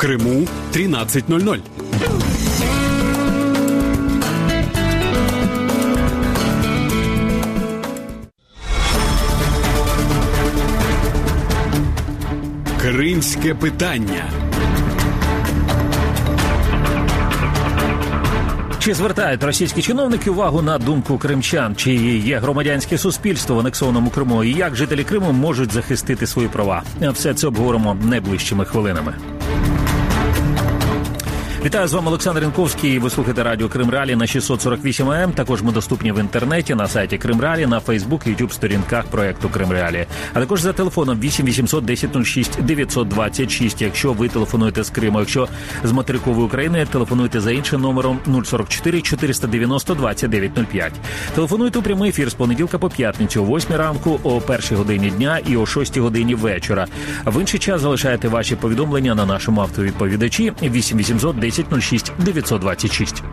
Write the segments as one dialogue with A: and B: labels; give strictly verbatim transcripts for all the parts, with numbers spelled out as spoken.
A: Крыму тринадцать ноль ноль. Кримське питання.
B: Чи звертають російські чиновники увагу на думку кримчан? Чи є громадянське суспільство в анексованому Криму? І як жителі Криму можуть захистити свої права? Все це обговоримо найближчими хвилинами. Вітаю, з вами Олександр Янковський. Ви слухаєте радіо Крим Реалії на шістсот сорок вісім ей ем. Також ми доступні в інтернеті, на сайті Крим Реалії, на Фейсбук і Ютуб сторінках проєкту Крим Реалії. А також за телефоном вісім вісімсот десять нуль шість дев'ятсот двадцять шість, якщо ви телефонуєте з Криму. Якщо з материкової України, телефонуйте за іншим номером нуль сорок чотири чотириста дев'яносто двадцять дев'ять нуль п'ять. Телефонуйте у прямий ефір з понеділка по п'ятницю о восьмій ранку, о першій годині дня і о шостій годині вечора. В інший час залишайте ваші повідомлення на нашому автовідповідачі вісім вісімсот десять нуль шість дев'ятсот двадцять шість.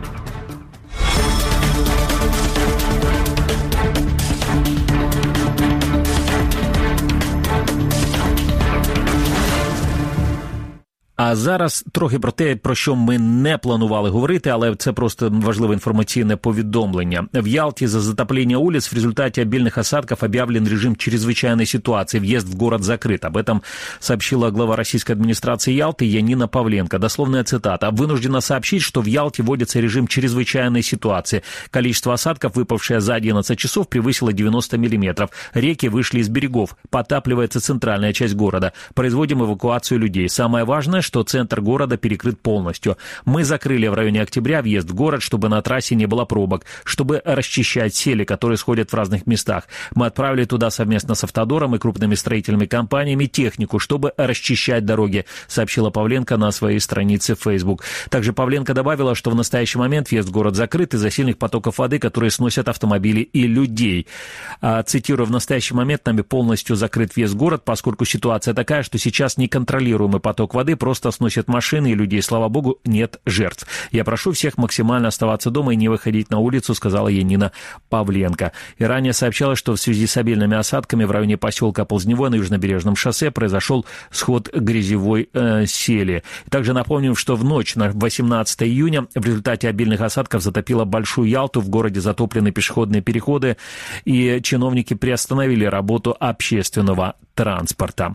B: А зараз трохи про те, про що ми не планували говорити, але це просто важливое информационное поведомление. В Ялте из-за затопления улиц в результате обильных осадков объявлен режим чрезвычайной ситуации. Въезд в город закрыт. Об этом сообщила глава российской администрации Ялты Янина Павленко. Дословная цитата. «Вынуждена сообщить, что в Ялте вводится режим чрезвычайной ситуации. Количество осадков, выпавшее за одиннадцать часов, превысило девяносто миллиметров. Реки вышли из берегов. Потапливается центральная часть города. Производим эвакуацию людей. Самое важное, что центр города перекрыт полностью. Мы закрыли в районе Октября въезд в город, чтобы на трассе не было пробок, чтобы расчищать сели, которые сходят в разных местах. Мы отправили туда совместно с Автодором и крупными строительными компаниями технику, чтобы расчищать дороги», сообщила Павленко на своей странице в Facebook. Также Павленко добавила, что в настоящий момент въезд в город закрыт из-за сильных потоков воды, которые сносят автомобили и людей. А, цитирую, «В настоящий момент нами полностью закрыт въезд в город, поскольку ситуация такая, что сейчас неконтролируемый поток воды просто сносит машины и людей. Слава богу, нет жертв. Я прошу всех максимально оставаться дома и не выходить на улицу», сказала Янина Павленко. И ранее сообщалось, что в связи с обильными осадками в районе поселка Ползневой на Южнобережном шоссе произошел сход грязевой э, сели. Также напомним, что в ночь на восемнадцатое июня в результате обильных осадков затопило Большую Ялту. В городе затоплены пешеходные переходы, и чиновники приостановили работу общественного транспорта.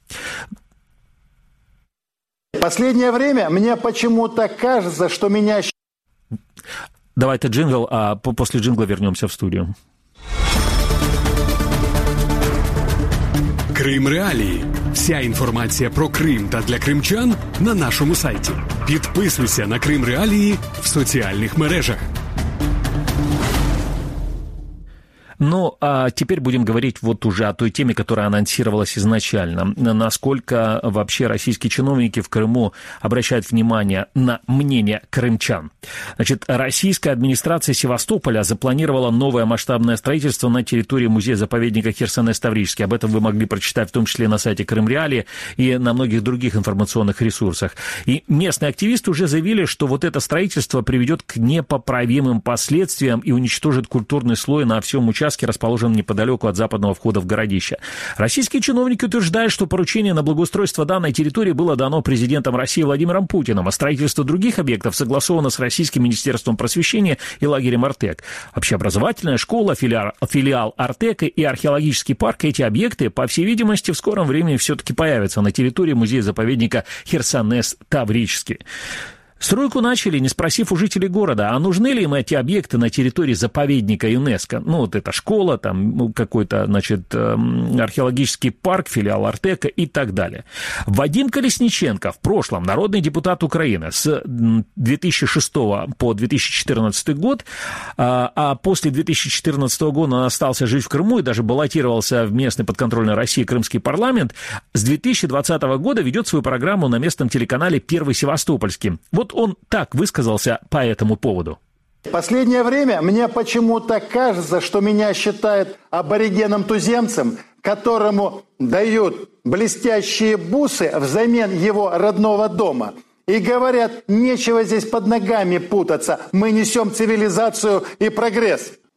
C: В последнее время мне почему-то кажется, что меня...
B: Давайте джингл, а после джингла вернемся в студию.
A: Крим Реалії. Вся інформація про Крим та для кримчан на нашому сайті. Підписуйся на Крим Реалії в соціальних мережах.
B: Ну, а теперь будем говорить вот уже о той теме, которая анонсировалась изначально. Насколько вообще российские чиновники в Крыму обращают внимание на мнение крымчан. Значит, российская администрация Севастополя запланировала новое масштабное строительство на территории музея-заповедника Херсонес-Таврический. Об этом вы могли прочитать в том числе на сайте Крым Реалии и на многих других информационных ресурсах. И местные активисты уже заявили, что вот это строительство приведет к непоправимым последствиям и уничтожит культурный слой на всем участке, расположен неподалеку от западного входа в городище. Российские чиновники утверждают, что поручение на благоустройство данной территории было дано президентом России Владимиром Путиным, а строительство других объектов согласовано с Российским министерством просвещения и лагерем Артек. Общеобразовательная школа, филиал, филиал Артека и археологический парк, эти объекты, по всей видимости, в скором времени все-таки появятся на территории музея-заповедника Херсонес-Таврический. Стройку начали, не спросив у жителей города, а нужны ли им эти объекты на территории заповедника ЮНЕСКО. Ну, вот это школа, там какой-то, значит, археологический парк, филиал Артека и так далее. Вадим Колесниченко, в прошлом народный депутат Украины с две тысячи шестого по две тысячи четырнадцатый год, а после две тысячи четырнадцатого года он остался жить в Крыму и даже баллотировался в местный подконтрольный России Крымский парламент, с две тысячи двадцатого года ведет свою программу на местном телеканале «Первый Севастопольский». Вот он так высказался по этому поводу.
C: В последнее время мне почему-то кажется, что меня считают аборигеном-туземцем, которому дают блестящие бусы взамен его родного дома. И говорят, нечего здесь под ногами путаться, мы несем цивилизацию и прогресс.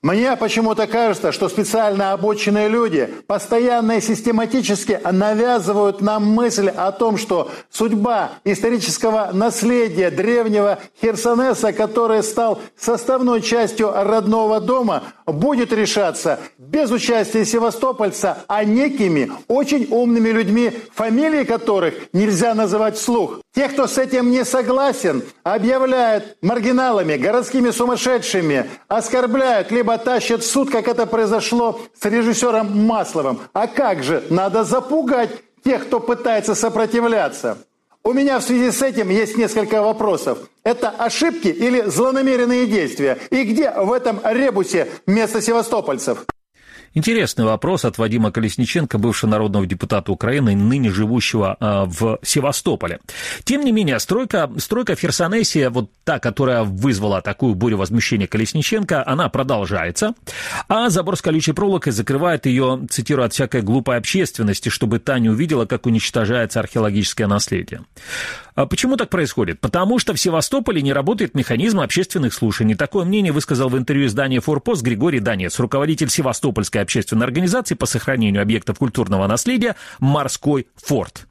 C: Мне почему-то кажется, что специально обученные люди постоянно и систематически навязывают нам мысль о том, что судьба исторического наследия древнего Херсонеса, который стал составной частью родного дома, будет решаться без участия севастопольца, а некими очень умными людьми, фамилии которых нельзя называть вслух. Те, кто с этим не согласен, объявляют маргиналами, городскими сумасшедшими, оскорбляют, либо тащат в суд, как это произошло с режиссером Масловым. А как же? Надо запугать тех, кто пытается сопротивляться. У меня в связи с этим есть несколько вопросов. Это ошибки или злонамеренные действия? И где в этом ребусе место севастопольцев?
B: Интересный вопрос от Вадима Колесниченко, бывшего народного депутата Украины, ныне живущего э, в Севастополе. Тем не менее, стройка, стройка в Херсонесе, вот та, которая вызвала такую бурю возмущения Колесниченко, она продолжается, а забор с колючей проволокой закрывает ее, цитирую, от всякой глупой общественности, чтобы та не увидела, как уничтожается археологическое наследие. А почему так происходит? Потому что в Севастополе не работает механизм общественных слушаний. Такое мнение высказал в интервью изданию «Форпост» Григорий Донец, руководитель Севастопольской общественной организации по сохранению объектов культурного наследия «Морской форт».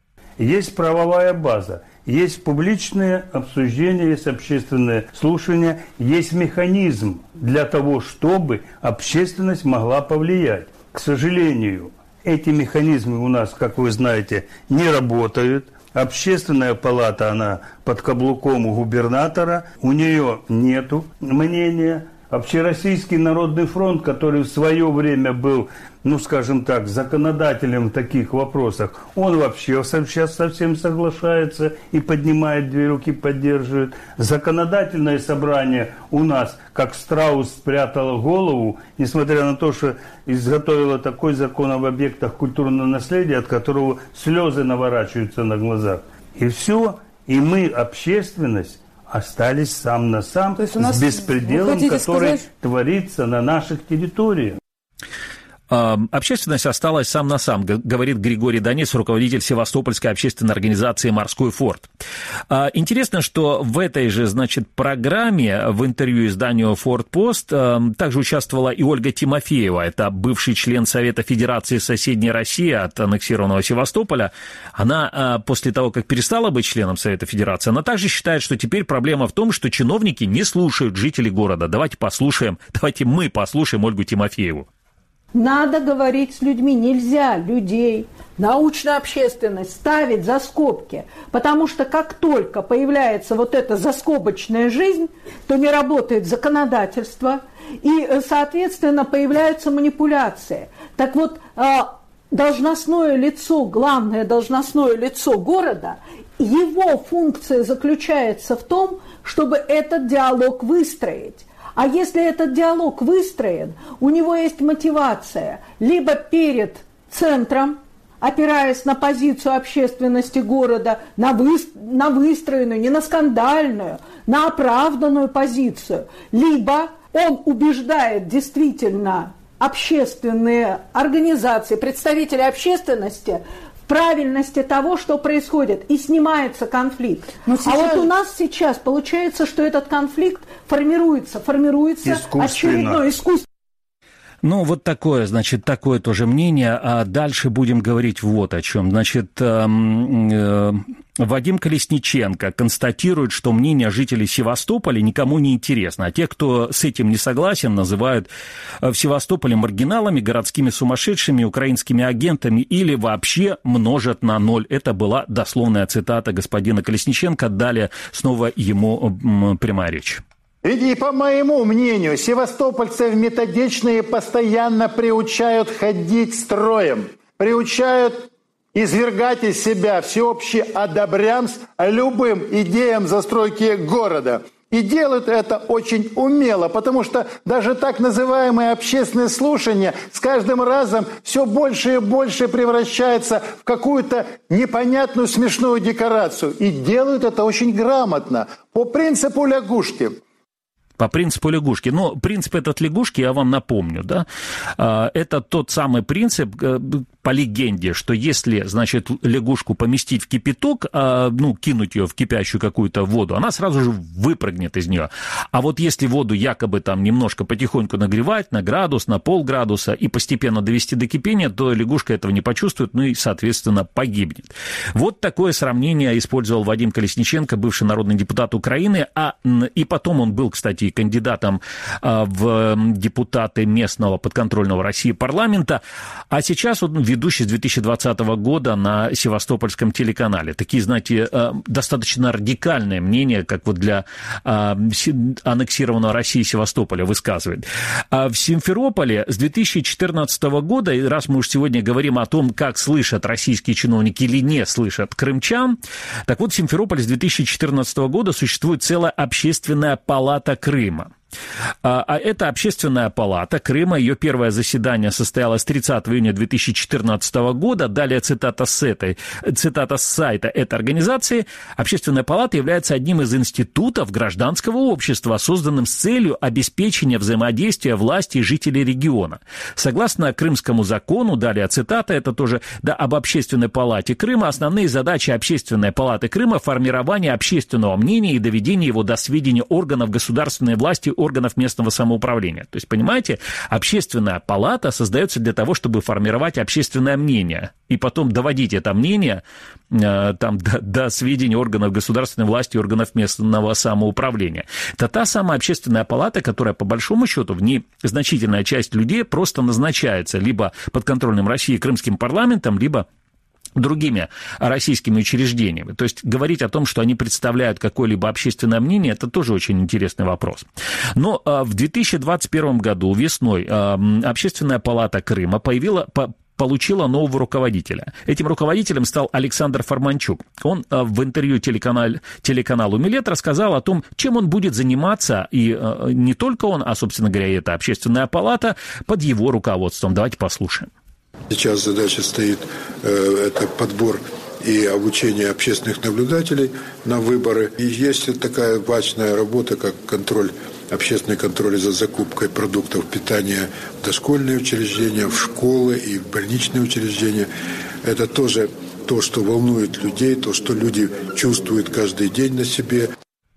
D: Есть правовая база, есть публичные обсуждения, есть общественные слушания, есть механизм для того, чтобы общественность могла повлиять. К сожалению, эти механизмы у нас, как вы знаете, не работают. Общественная палата, она под каблуком у губернатора, у нее нету мнения. Общероссийский народный фронт, который в свое время был, ну скажем так, законодателем в таких вопросах, он вообще сейчас совсем соглашается и поднимает две руки, поддерживает. Законодательное собрание у нас, как страус спрятало голову, несмотря на то, что изготовило такой закон об объектах культурного наследия, от которого слезы наворачиваются на глазах. И все, и мы, общественность, остались сам на сам с беспределом, который сказать... творится на наших территориях.
B: Общественность осталась сам на сам, говорит Григорий Донец, руководитель Севастопольской общественной организации «Морской форт». Интересно, что в этой же, значит, программе, в интервью изданию «Форпост», также участвовала и Ольга Тимофеева, это бывший член Совета Федерации Соседней России от аннексированного Севастополя. Она, после того, как перестала быть членом Совета Федерации, она также считает, что теперь проблема в том, что чиновники не слушают жителей города. Давайте послушаем, давайте мы послушаем Ольгу Тимофееву.
E: Надо говорить с людьми, нельзя людей, научную общественность ставить за скобки, потому что как только появляется вот эта заскобочная жизнь, то не работает законодательство, и, соответственно, появляются манипуляции. Так вот, должностное лицо, главное должностное лицо города, его функция заключается в том, чтобы этот диалог выстроить. А если этот диалог выстроен, у него есть мотивация либо перед центром, опираясь на позицию общественности города, на, вы, на выстроенную, не на скандальную, на оправданную позицию, либо он убеждает действительно общественные организации, представители общественности в правильности того, что происходит, и снимается конфликт. Сейчас... А вот у нас сейчас получается, что этот конфликт формируется, формируется очередной искусство.
B: Ну, вот такое, значит, такое тоже мнение. А дальше будем говорить вот о чем. Значит, э, э, Вадим Колесниченко констатирует, что мнение жителей Севастополя никому не интересно. А те, кто с этим не согласен, называют в Севастополе маргиналами, городскими сумасшедшими, украинскими агентами или вообще множат на ноль. Это была дословная цитата господина Колесниченко. Далее снова ему прямая речь.
C: Ведь и по моему мнению, севастопольцев методично и постоянно приучают ходить строем, приучают извергать из себя всеобщий одобрямс любым идеям застройки города. И делают это очень умело, потому что даже так называемые общественные слушания с каждым разом все больше и больше превращаются в какую-то непонятную смешную декорацию. И делают это очень грамотно, по принципу лягушки.
B: По принципу лягушки. Но принцип этот лягушки, я вам напомню, да, это тот самый принцип, по легенде, что если, значит, лягушку поместить в кипяток, ну, кинуть ее в кипящую какую-то воду, она сразу же выпрыгнет из нее. А вот если воду якобы там немножко потихоньку нагревать на градус, на полградуса и постепенно довести до кипения, то лягушка этого не почувствует, ну и, соответственно, погибнет. Вот такое сравнение использовал Вадим Колесниченко, бывший народный депутат Украины, а, и потом он был, кстати, кандидатом в депутаты местного подконтрольного России парламента, а сейчас он ведущий с две тысячи двадцатого года на Севастопольском телеканале. Такие, знаете, достаточно радикальные мнения, как вот для аннексированного России Севастополя высказывает. В Симферополе с две тысячи четырнадцатого года, и раз мы уж сегодня говорим о том, как слышат российские чиновники или не слышат крымчан, так вот в Симферополе с две тысячи четырнадцатого года существует целая общественная палата Крыма. А это общественная палата Крыма, ее первое заседание состоялось тридцатого июня две тысячи четырнадцатого года. Далее цитата с, этой, цитата с сайта этой организации. Общественная палата является одним из институтов гражданского общества, созданным с целью обеспечения взаимодействия власти и жителей региона. Согласно крымскому закону, далее цитата, это тоже да, об общественной палате Крыма, основные задачи общественной палаты Крыма – формирование общественного мнения и доведение его до сведения органов государственной власти, органов местного самоуправления. То есть, понимаете, общественная палата создается для того, чтобы формировать общественное мнение и потом доводить это мнение э, там, до, до сведения органов государственной власти, органов местного самоуправления. Это та самая общественная палата, которая, по большому счету, в ней значительная часть людей просто назначается либо подконтрольным России крымским парламентом, либо другими российскими учреждениями. То есть говорить о том, что они представляют какое-либо общественное мнение, это тоже очень интересный вопрос. Но в две тысячи двадцать первом году весной Общественная палата Крыма появила... получила нового руководителя. Этим руководителем стал Александр Форманчук. Он в интервью телеканал, телеканалу «Милет» рассказал о том, чем он будет заниматься, и не только он, а, собственно говоря, и эта общественная палата под его руководством. Давайте послушаем.
F: Сейчас задача стоит, э, это подбор и обучение общественных наблюдателей на выборы. И есть такая важная работа, как контроль, общественный контроль за закупкой продуктов питания в дошкольные учреждения, в школы и в больничные учреждения. Это тоже то, что волнует людей, то, что люди чувствуют каждый день на себе.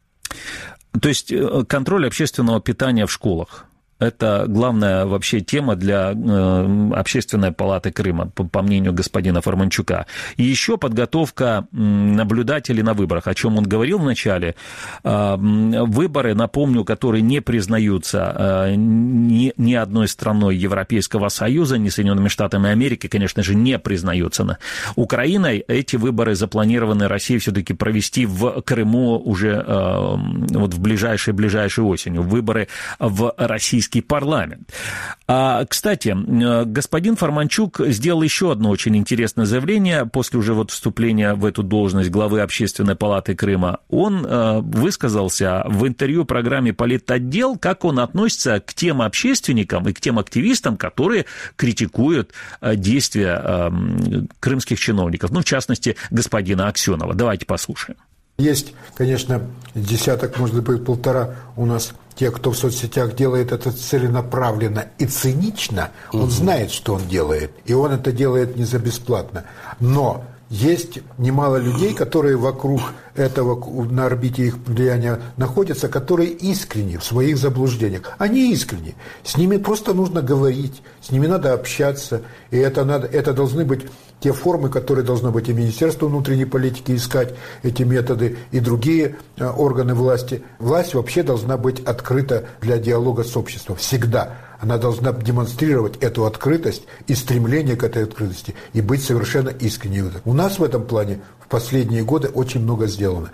B: То есть контроль общественного питания в школах. Это главная вообще тема для э, Общественной палаты Крыма, по, по мнению господина Форманчука. И еще подготовка наблюдателей на выборах, о чем он говорил вначале. Э, выборы, напомню, которые не признаются э, ни, ни одной страной Европейского Союза, ни Соединенными Штатами Америки, конечно же, не признаются. Украиной эти выборы запланированы Россией все-таки провести в Крыму уже э, вот в ближайшей-ближайшей осенью. Выборы в российской парламент. А, кстати, господин Форманчук сделал еще одно очень интересное заявление после уже вот вступления в эту должность главы Общественной палаты Крыма. Он а, высказался в интервью программе «Политотдел», как он относится к тем общественникам и к тем активистам, которые критикуют а, действия а, крымских чиновников, ну, в частности, господина Аксенова. Давайте послушаем.
G: Есть, конечно, десяток, может быть, полтора у нас тех, кто в соцсетях делает это целенаправленно и цинично. Он угу. знает, что он делает, и он это делает не за бесплатно. Но есть немало людей, которые вокруг этого, на орбите их влияния находятся, которые искренни в своих заблуждениях. Они искренни. С ними просто нужно говорить, с ними надо общаться, и это, надо, это должны быть те формы, которые должно быть и Министерство внутренней политики искать, эти методы, и другие э, органы власти. Власть вообще должна быть открыта для диалога с обществом. Всегда. Она должна демонстрировать эту открытость и стремление к этой открытости, и быть совершенно искренней. У нас в этом плане в последние годы очень много сделано.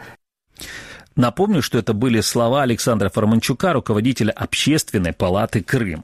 B: Напомню, что это были слова Александра Форманчука, руководителя Общественной палаты Крыма.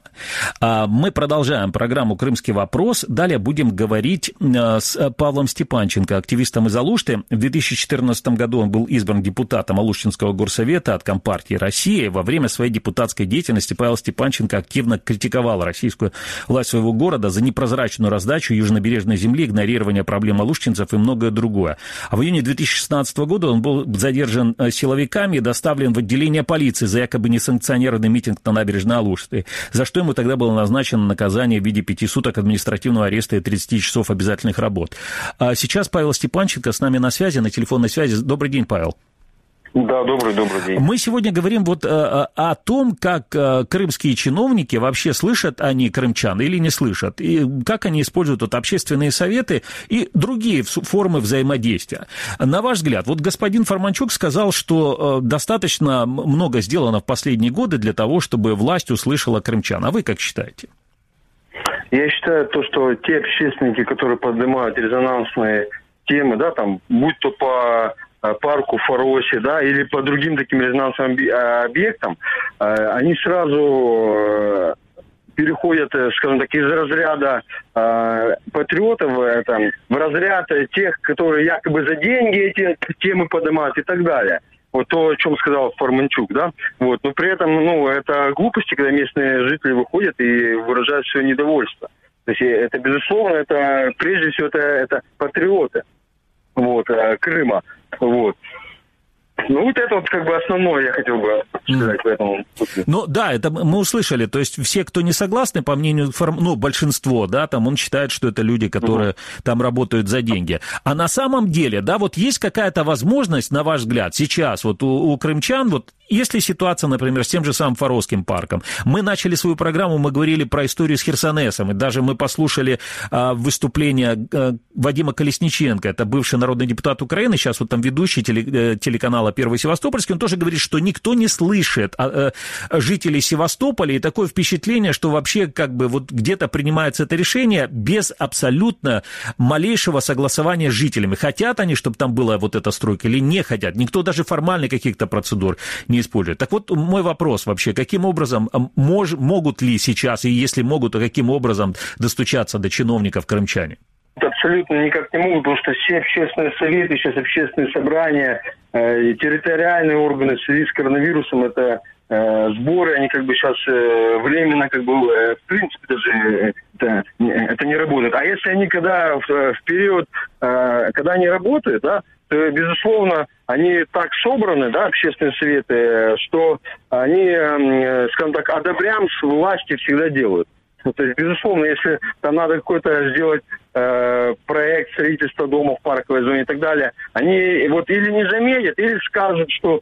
B: Мы продолжаем программу «Крымский вопрос». Далее будем говорить с Павлом Степанченко, активистом из Алушты. В две тысячи четырнадцатом году он был избран депутатом Алуштинского горсовета от Компартии России. Во время своей депутатской деятельности Павел Степанченко активно критиковал российскую власть своего города за непрозрачную раздачу южнобережной земли, игнорирование проблем алуштинцев и многое другое. А в июне две тысячи шестнадцатого года он был задержан силовиками силовиками и доставлен в отделение полиции за якобы несанкционированный митинг на набережной Алушты, за что ему тогда было назначено наказание в виде пяти суток административного ареста и тридцати часов обязательных работ. А сейчас Павел Степанченко с нами на связи, на телефонной связи. Добрый день, Павел.
H: Да, добрый, добрый день.
B: Мы сегодня говорим вот э, о том, как э, крымские чиновники вообще слышат они крымчан или не слышат, и как они используют вот, общественные советы и другие формы взаимодействия. На ваш взгляд, вот господин Форманчук сказал, что э, достаточно много сделано в последние годы для того, чтобы власть услышала крымчан. А вы как считаете?
H: Я считаю, то, что те общественники, которые поднимают резонансные темы, да, там, будь то по парку Фаросе, да, или по другим таким резонансным объектам, они сразу переходят, скажем так, из разряда патриотов там, в разряд тех, которые якобы за деньги эти темы поднимают и так далее. Вот то, о чем сказал Форманчук, да. Вот. Но при этом, ну, это глупости, когда местные жители выходят и выражают свое недовольство. То есть это, безусловно, это, прежде всего, это, это патриоты, вот, Крыма. Вот. Ну, вот это вот как бы основное, я хотел бы сказать mm. в этом.
B: Ну, да, это мы услышали. То есть все, кто не согласны, по мнению, ну, большинство, да, там он считает, что это люди, которые mm. там работают за деньги. А на самом деле, да, вот есть какая-то возможность, на ваш взгляд, сейчас вот у, у крымчан, вот если ситуация, например, с тем же самым Фаровским парком, мы начали свою программу, мы говорили про историю с Херсонесом, и даже мы послушали а, выступление а, Вадима Колесниченко, это бывший народный депутат Украины, сейчас вот там ведущий теле, телеканала «Первый Севастопольский», он тоже говорит, что никто не слышит а, а, жителей Севастополя, и такое впечатление, что вообще как бы вот где-то принимается это решение без абсолютно малейшего согласования с жителями. Хотят они, чтобы там была вот эта стройка, или не хотят? Никто даже формально каких-то процедур не используют. Так вот, мой вопрос вообще, каким образом, мож, могут ли сейчас, и если могут, то каким образом достучаться до чиновников крымчане?
H: Абсолютно никак не могут, потому что все общественные советы, сейчас общественные собрания, э, территориальные органы в связи с коронавирусом, это э, сборы, они как бы сейчас э, временно, как бы, э, в принципе, даже э, это, это не работает. А если они когда в, в период, э, когда они работают, да, то, безусловно, они так собраны, да, общественные советы, что они, э, скажем так, одобрям с власти всегда делают. То есть, безусловно, если там надо какой-то сделать э, проект строительства дома в парковой зоне и так далее, они вот или не заметят, или скажут, что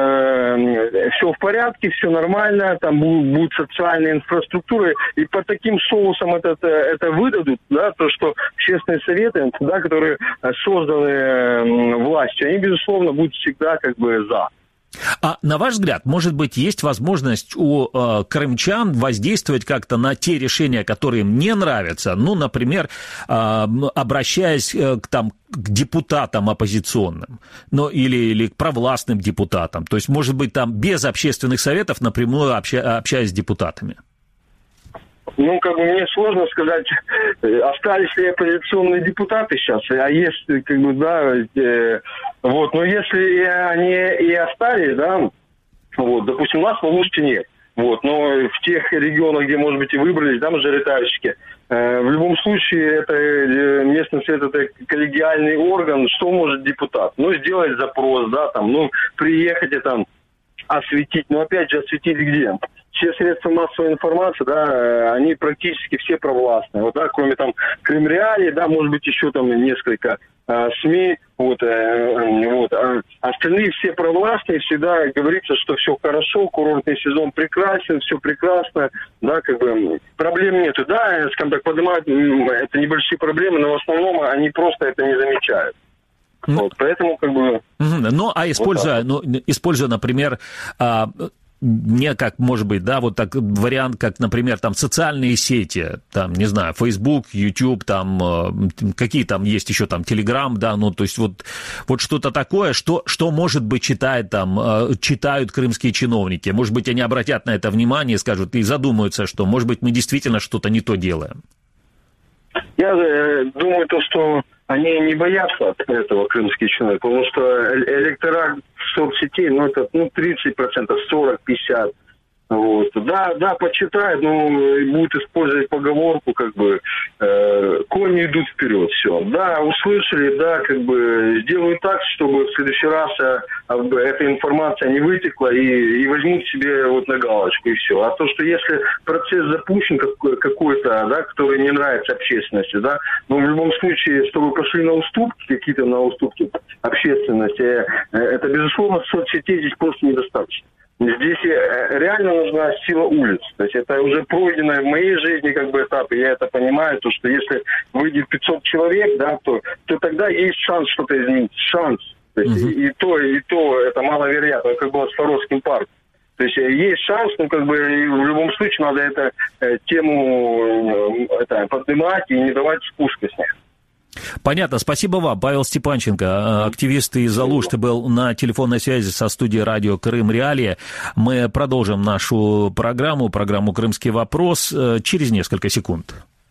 H: э, все в порядке, все нормально, там будут, будут социальные инфраструктуры, и по таким соусам это, это, это выдадут, да, то, что общественные советы, да, которые созданы э, властью, они, безусловно, будут всегда как бы за.
B: А на ваш взгляд, может быть, есть возможность у э, крымчан воздействовать как-то на те решения, которые им не нравятся? Ну, например, э, обращаясь э, к, там, к депутатам оппозиционным, ну, или, или к провластным депутатам. То есть, может быть, там без общественных советов напрямую обща- общаясь с депутатами.
H: Ну, как бы мне сложно сказать, остались ли оппозиционные депутаты сейчас, а если, как бы, да, э, вот, но если они и остались, да, вот, допустим, у нас в Алуште нет, вот, но в тех регионах, где, может быть, и выбрались, да, мажоритарщики, э, в любом случае, это э, местный совет, это коллегиальный орган, что может депутат? Ну, сделать запрос, да, там, ну, приехать и там осветить, но опять же, осветить где? Все средства массовой информации, да, они практически все провластные. Вот, да, кроме там Крымреалии, да, может быть, еще там несколько э, СМИ, вот, э, вот. А остальные все провластные, всегда говорится, что все хорошо, курортный сезон прекрасен, все прекрасно, да, как бы проблем нету. Да, скажем так, поднимают, это небольшие проблемы, но в основном они просто это не замечают. Вот, поэтому, как бы...
B: Ну, а используя, вот ну, используя, например, не как, может быть, да, вот так вариант, как, например, там социальные сети, там, не знаю, Facebook, YouTube, там, какие там есть еще там, Telegram, да, ну, то есть вот, вот что-то такое, что, что, может быть, читает там, читают крымские чиновники, может быть, они обратят на это внимание и скажут, и задумаются, что, может быть, мы действительно что-то не то делаем.
H: Я э, думаю, то, что они не боятся от этого, крымские чиновники, потому что электорат соцсетей, ну, это, ну, тридцать процентов, сорок-пятьдесят. Вот. Да, да, почитает, но будет использовать поговорку, как бы, э, кони идут вперед, все. Да, услышали, да, как бы, сделают так, чтобы в следующий раз а, а, эта информация не вытекла и, и возьмут себе вот на галочку, и все. А то, что если процесс запущен какой- какой-то, да, который не нравится общественности, да, но в любом случае, чтобы пошли на уступки, какие-то на уступки общественности, э, это, безусловно, соцсетей здесь просто недостаточно. Здесь реально нужна сила улиц. То есть это уже пройдено в моей жизни как бы этап, и я это понимаю, то, что если выйдет пятьсот человек, да, то, то тогда есть шанс что-то изменить. Шанс. То есть uh-huh. и, и то, и то это маловероятно, как было с Форосским парком. То есть есть шанс, ну как бы в любом случае надо эту э, тему э, это, поднимать и не давать спуска с них.
B: Понятно. Спасибо вам. Павел Степанченко, активист из Алушты, был на телефонной связи со студией радио «Крым Реалии». Мы продолжим нашу программу, программу «Крымский вопрос» через несколько секунд.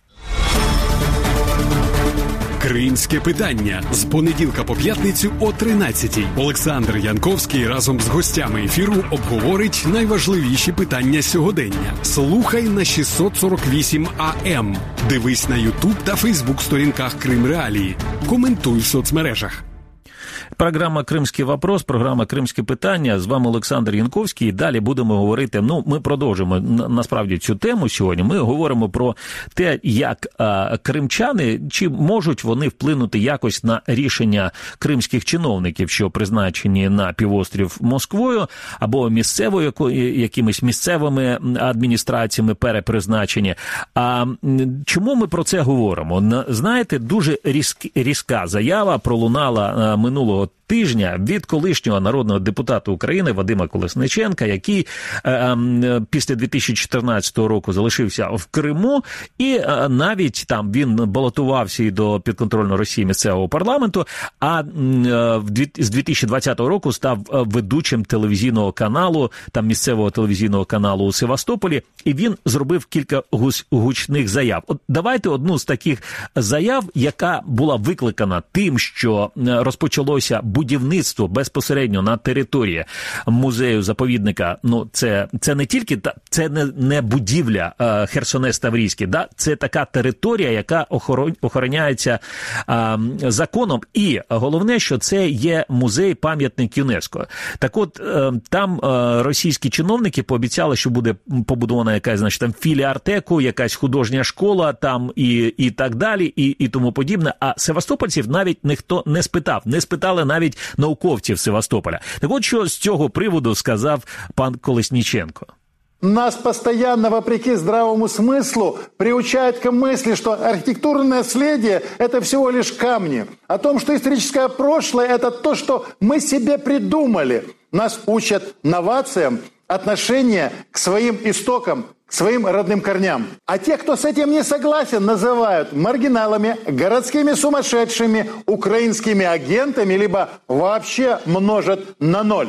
A: Кримське питання з понеділка по п'ятницю о тринадцятій. Олександр Янковський разом з гостями ефіру обговорить найважливіші питання сьогодення. Слухай на шістсот сорок вісім ей ем. Дивись на Ютуб та Фейсбук сторінках Крим Реалії. Коментуй в соцмережах.
B: Програма «Кримський вопрос», програма «Кримське питання». З вами Олександр Янковський. І далі будемо говорити, ну, ми продовжимо насправді цю тему сьогодні. Ми говоримо про те, як а, кримчани, чи можуть вони вплинути якось на рішення кримських чиновників, що призначені на півострів Москвою, або місцевою, якимись місцевими адміністраціями перепризначені. А чому ми про це говоримо? Знаєте, дуже різк, різка заява пролунала минулого тижня від колишнього народного депутата України Вадима Колесніченка, який е, е, після дві тисячі чотирнадцятого року залишився в Криму, і е, навіть там він балотувався і до підконтрольного Росії місцевого парламенту, а е, з дві тисячі двадцятого року став ведучим телевізійного каналу, там місцевого телевізійного каналу у Севастополі, і він зробив кілька гусь, гучних заяв. От давайте одну з таких заяв, яка була викликана тим, що розпочалося будівництво безпосередньо на території музею-заповідника. Ну, це, це не тільки, це не, не будівля е, Херсонес-Таврійський, да? Це така територія, яка охороняється е, законом. І головне, що це є музей-пам'ятник ЮНЕСКО. Так от, е, там е, російські чиновники пообіцяли, що буде побудована якась, значить, там філія Артеку, якась художня школа там і, і так далі, і, і тому подібне. А севастопольців навіть ніхто не спитав. Не спитали навіть науковців Севастополя. Так от, що з цього приводу сказав пан Колесніченко.
C: Нас постоянно, вопреки здравому смыслу, приучают к мысли, что архитектурное наследие – это всего лишь камни. О том, что историческое прошлое – это то, что мы себе придумали. Нас учат новациям, отношения к своим истокам, к своим родным корням. А те, кто с этим не согласен, называют маргиналами, городскими сумасшедшими, украинскими агентами, либо вообще множат на ноль.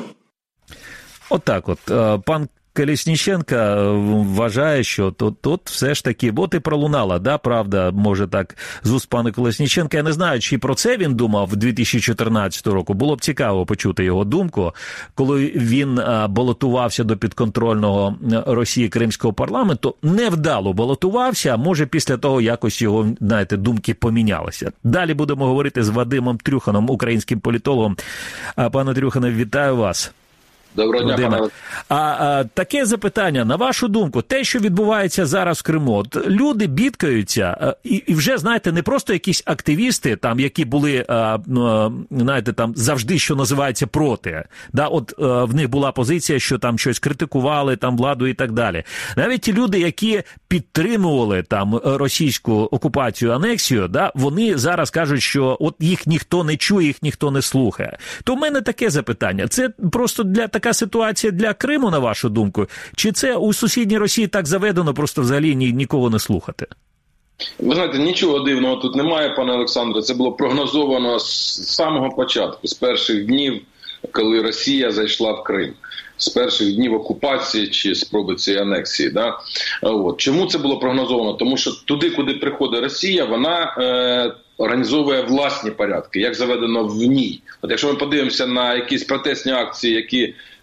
B: Вот так вот. Пан Колесніченка вважає, що тут, тут все ж таки, бо ти пролунала, да, правда, може так, з уст пана Колесніченка. Я не знаю, чи про це він думав дві тисячі чотирнадцятого року. Було б цікаво почути його думку, коли він а, балотувався до підконтрольного Росії Кримського парламенту, невдало балотувався, а може після того якось його, знаєте, думки помінялися. Далі будемо говорити з Вадимом Трюханом, українським політологом. А, пане Трюхане, вітаю вас.
I: Доброго дня, пане.
B: А, а таке запитання, на вашу думку, те, що відбувається зараз в Криму, от, люди бідкаються, і, і вже, знаєте, не просто якісь активісти, там, які були, а, а, знаєте, там, завжди, що називається, проти, да, от а, в них була позиція, що там щось критикували, там, владу і так далі. Навіть ті люди, які підтримували там російську окупацію, анексію, да, вони зараз кажуть, що от їх ніхто не чує, їх ніхто не слухає. То в мене таке запитання, це просто для така ситуація для Криму, на вашу думку? Чи це у сусідній Росії так заведено, просто взагалі ні, нікого не слухати?
I: Ви знаєте, нічого дивного тут немає, пане Олександре. Це було прогнозовано з самого початку, з перших днів, коли Росія зайшла в Крим. З перших днів окупації чи спроби цієї анексії. Да? От. Чому це було прогнозовано? Тому що туди, куди приходить Росія, вона е, організовує власні порядки, як заведено в ній. От якщо ми подивимося на якісь протестні акції, які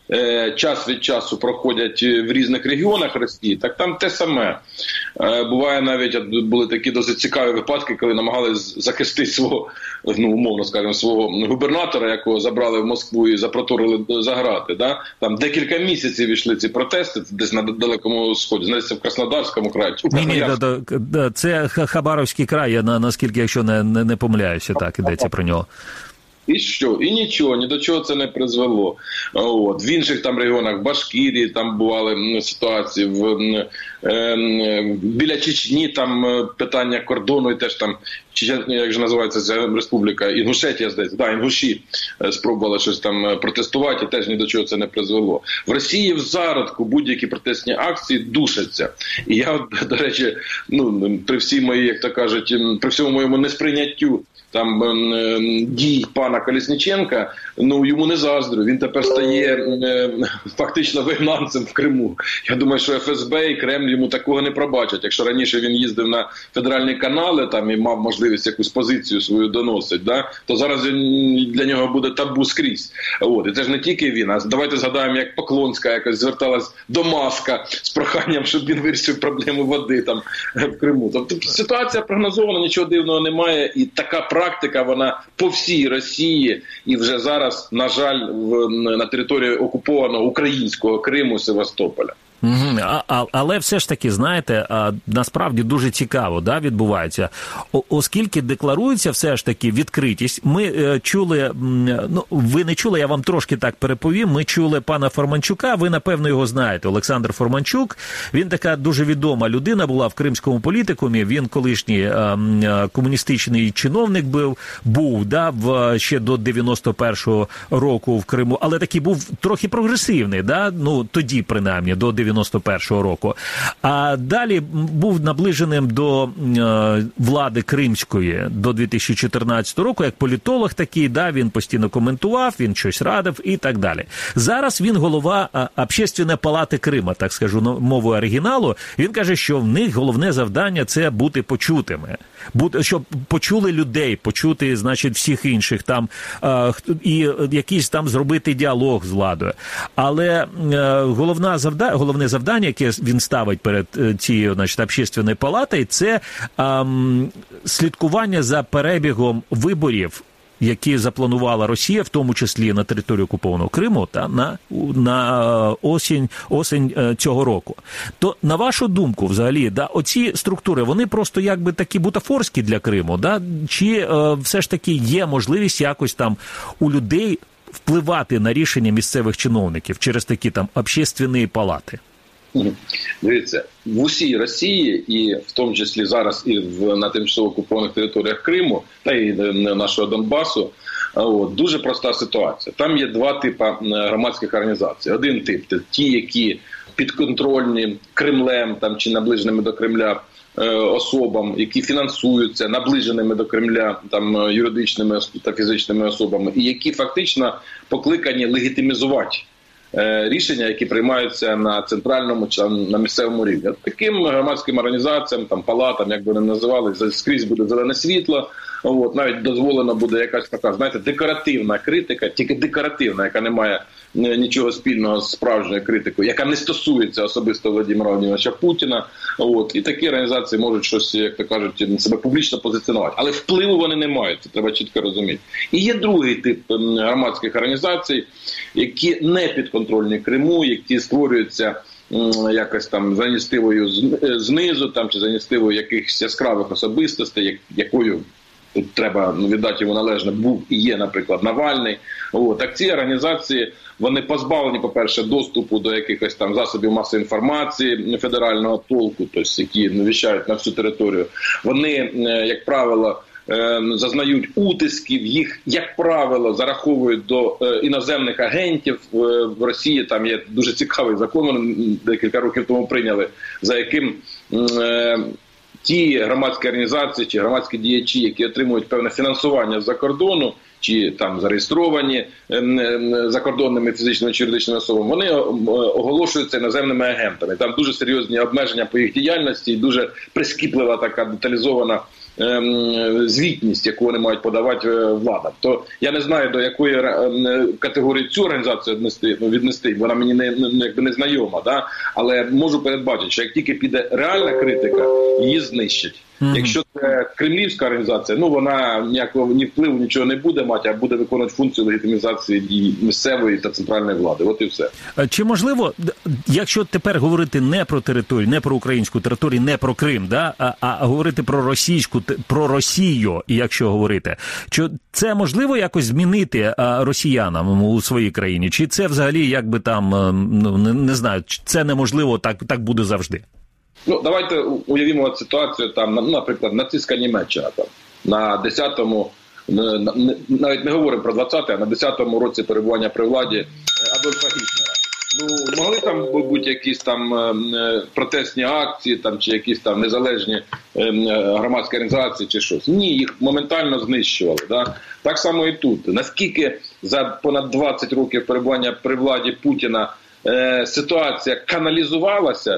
I: час від часу проходять в різних регіонах Росії, так там те саме. Буває навіть, були такі досить цікаві випадки, коли намагались захистити свого, ну, умовно скажімо, свого губернатора, якого забрали в Москву і запроторили за грати. Да? Там декілька місяців йшли ці протести, десь на Далекому Сході, знаєте, в Краснодарському краї.
B: Ні, ні, да, да, це Хабаровський край, я, наскільки, якщо не, не, не помиляюся, так, ідеться про нього.
I: І що? І нічого, ні до чого це не призвело. От. В інших там регіонах, в Башкірії, там бували ситуації, в, е, біля Чечні там питання кордону, і теж там, як же називається ця республіка, Інгушетія, здається, да, Інгуші спробували щось там протестувати, і теж ні до чого це не призвело. В Росії в зародку будь-які протестні акції душаться. І я, до речі, ну, при всій моїй, як то кажуть, при всьому моєму несприйняттю там е, дій пана Колесніченка, ну, йому не заздрю. Він тепер стає е, фактично вигнанцем в Криму. Я думаю, що еф ес бе і Кремль йому такого не пробачать. Якщо раніше він їздив на федеральні канали там і мав можливість якусь позицію свою доносити, да, то зараз для нього буде табу скрізь. От. І це ж не тільки він, а давайте згадаємо, як Поклонська якось зверталась до Маска з проханням, щоб він вирішив проблему води там в Криму. Тобто ситуація прогнозована, нічого дивного немає, і така практика, вона по всій Росії і вже зараз, на жаль, в, на території окупованого українського Криму, Севастополя.
B: Угу. А, а, але все ж таки, знаєте, а, насправді дуже цікаво, да, відбувається. О, оскільки декларується все ж таки відкритість, ми е, чули, ну, ви не чули, я вам трошки так переповім, ми чули пана Форманчука, ви, напевно, його знаєте, Олександр Форманчук, він така дуже відома людина була в кримському політикумі, він колишній е, комуністичний чиновник був, був да, в, ще до дев'яносто першого року в Криму, але такий був трохи прогресивний, да, ну, тоді, принаймні, до дев'яносто першого року. А далі був наближеним до е, влади кримської до дві тисячі чотирнадцятого року, як політолог такий, да, він постійно коментував, він щось радив і так далі. Зараз він голова а, Общественної палати Крима, так скажу мовою оригіналу. Він каже, що в них головне завдання – це бути почутими. Бути, щоб почули людей, почути, значить, всіх інших там, е, і якийсь там зробити діалог з владою. Але е, головна завда, головне завдання, яке він ставить перед цією, значить, Общественною палатою, це е, слідкування за перебігом виборів, які запланувала Росія, в тому числі на території окупованого Криму, та на, на осінь, осінь цього року. То, на вашу думку, взагалі, да, оці структури, вони просто якби такі бутафорські для Криму, да? Чи е, все ж таки є можливість якось там у людей впливати на рішення місцевих чиновників через такі там общественні палати?
I: Дивіться, в усій Росії, і в тому числі зараз і в, на тимчасово окупованих територіях Криму, та й нашого Донбасу, от, дуже проста ситуація. Там є два типи громадських організацій. Один тип – це ті, які підконтрольні Кремлем там, чи наближеними до Кремля е, особам, які фінансуються наближеними до Кремля там, юридичними та фізичними особами, і які фактично покликані легітимізувати рішення, які приймаються на центральному чи на місцевому рівні. Таким громадським організаціям, там, палатам, як би вони називали, скрізь буде зелене світло, от, навіть дозволена буде якась така, знаєте, декоративна критика, тільки декоративна, яка не має нічого спільного з справжньою критикою, яка не стосується особисто Володимира Володимировича Путіна. От, і такі організації можуть щось, як то кажуть, себе публічно позиціонувати. Але впливу вони не мають, це треба чітко розуміти. І є другий тип громадських організацій, які не підконтрольні Криму, які створюються якось там за ініціативою знизу, там, чи за ініціативою якихось яскравих особистостей, якою тут треба віддати йому належне, був і є, наприклад, Навальний. О, так ці організації, вони позбавлені, по-перше, доступу до якихось там засобів масової інформації федерального толку, тобто, які віщають на всю територію. Вони, як правило, зазнають утисків, їх, як правило, зараховують до іноземних агентів. В Росії там є дуже цікавий закон, декілька років тому прийняли, за яким ті громадські організації чи громадські діячі, які отримують певне фінансування з-за кордону, чи там зареєстровані закордонними фізичними чи юридичними особами, вони оголошуються іноземними агентами. Там дуже серйозні обмеження по їх діяльності і дуже прискіплива така деталізована звітність, яку вони мають подавати владам. То я не знаю, до якої категорії цю організацію віднести, віднести вона мені не, не, якби не знайома, да? Але можу передбачити, що як тільки піде реальна критика, її знищать. Mm-hmm. Якщо це кремлівська організація, ну вона ніякого ні впливу, нічого не буде мати, а буде виконувати функцію легітимізації дій місцевої та центральної влади. От і все.
B: Чи можливо, якщо тепер говорити не про територію, не про українську територію, не про Крим, да, а, а говорити про російську, про Росію, якщо говорити, чи це можливо якось змінити а, росіянам у своїй країні? Чи це взагалі, якби там, ну, не, не знаю, це неможливо, так, так буде завжди?
I: Ну, давайте уявімо ситуацію, там, наприклад, нацистська Німеччина, там, на десятому, навіть не говоримо про двадцятий, а на десятому році перебування при владі Адольфа Гітлера. Ну, могли там бути якісь там протестні акції, там, чи якісь там незалежні громадські організації, чи щось. Ні, їх моментально знищували. Да? Так само і тут. Наскільки за понад двадцять років перебування при владі Путіна е, ситуація каналізувалася,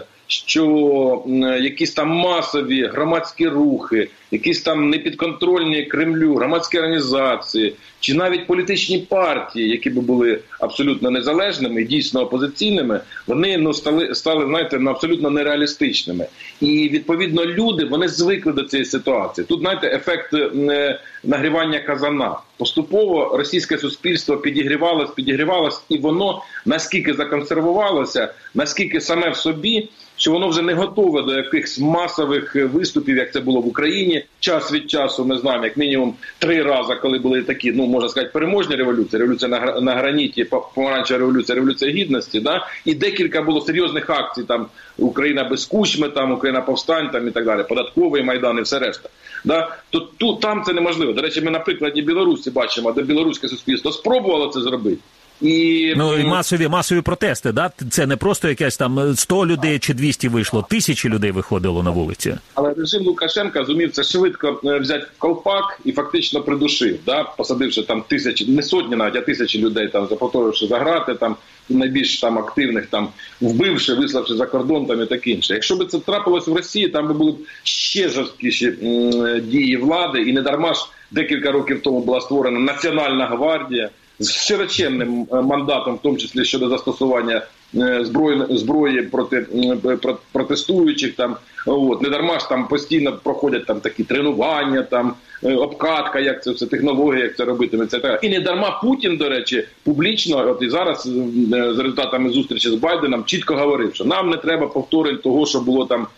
I: що якісь там масові громадські рухи, якісь там непідконтрольні Кремлю громадські організації, чи навіть політичні партії, які б були абсолютно незалежними і дійсно опозиційними, вони ну, стали, стали, знаєте, ну, абсолютно нереалістичними. І, відповідно, люди, вони звикли до цієї ситуації. Тут, знаєте, ефект е, нагрівання казана. Поступово російське суспільство підігрівалось, підігрівалось, і воно наскільки законсервувалося, наскільки саме в собі, що воно вже не готове до якихось масових виступів, як це було в Україні. Час від часу, ми знаємо, як мінімум три рази, коли були такі, ну, можна сказати, переможні революції, революція на, на граніті, помаранчева революція, революція гідності, да? І декілька було серйозних акцій, там, Україна без Кучми, там, Україна повстань, там, і так далі, податковий Майдан і все решта. Да? То тут, там це неможливо. До речі, ми на прикладі Білорусі бачимо, де білоруське суспільство спробувало це зробити. І...
B: Ну, і масові, масові протести, да? Це не просто якесь там сто людей чи двісті вийшло, тисячі людей виходило на вулиці.
I: Але режим Лукашенка зумів це швидко взяти в колпак і фактично придушив, да? Посадивши там тисячі, не сотні навіть, а тисячі людей, там, заповторивши за грати, там, найбільш там активних, там, вбивши, виславши за кордон, там, і таке інше. Якщо б це трапилось в Росії, там би були ще жорсткіші м- дії влади, і не дарма ж декілька років тому була створена Національна гвардія, з широченним мандатом, в тому числі щодо застосування зброї, зброї проти протестуючих. Там, от. Не дарма ж там постійно проходять там такі тренування, там, обкатка, як це все, технологія, як це робитиметься. І не дарма Путін, до речі, публічно, от і зараз з результатами зустрічі з Байденом, чітко говорив, що нам не треба повторень того, що було там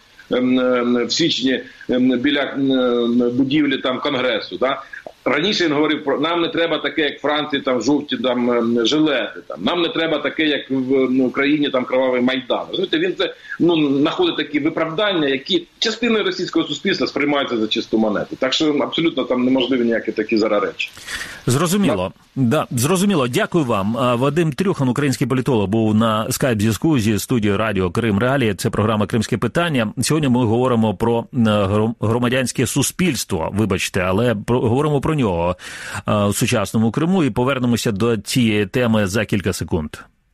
I: в січні біля будівлі там Конгресу. Да? Раніше він говорив, про нам не треба таке, як в Франції, там жовті там жилети, там нам не треба таке, як в Україні там кровавий Майдан. Розумієте, він це ну знаходить такі виправдання, які частиною російського суспільства сприймаються за чисту монету. Так що абсолютно там неможливі ніякі такі зараз речі.
B: Зрозуміло. Да, зрозуміло. Дякую вам. Вадим Трюхан, український політолог, був на скайп-зв'язку зі студією радіо Крим Реалії. Це програма «Кримське питання». Сьогодні ми говоримо про громадянське суспільство, вибачте, але про, говоримо про нього в сучасному Криму і повернемося до цієї теми за кілька секунд.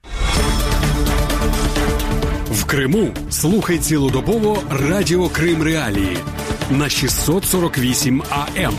A: В Криму слухай цілодобово радіо Крим Реалії на шістсот сорок вісім ей ем.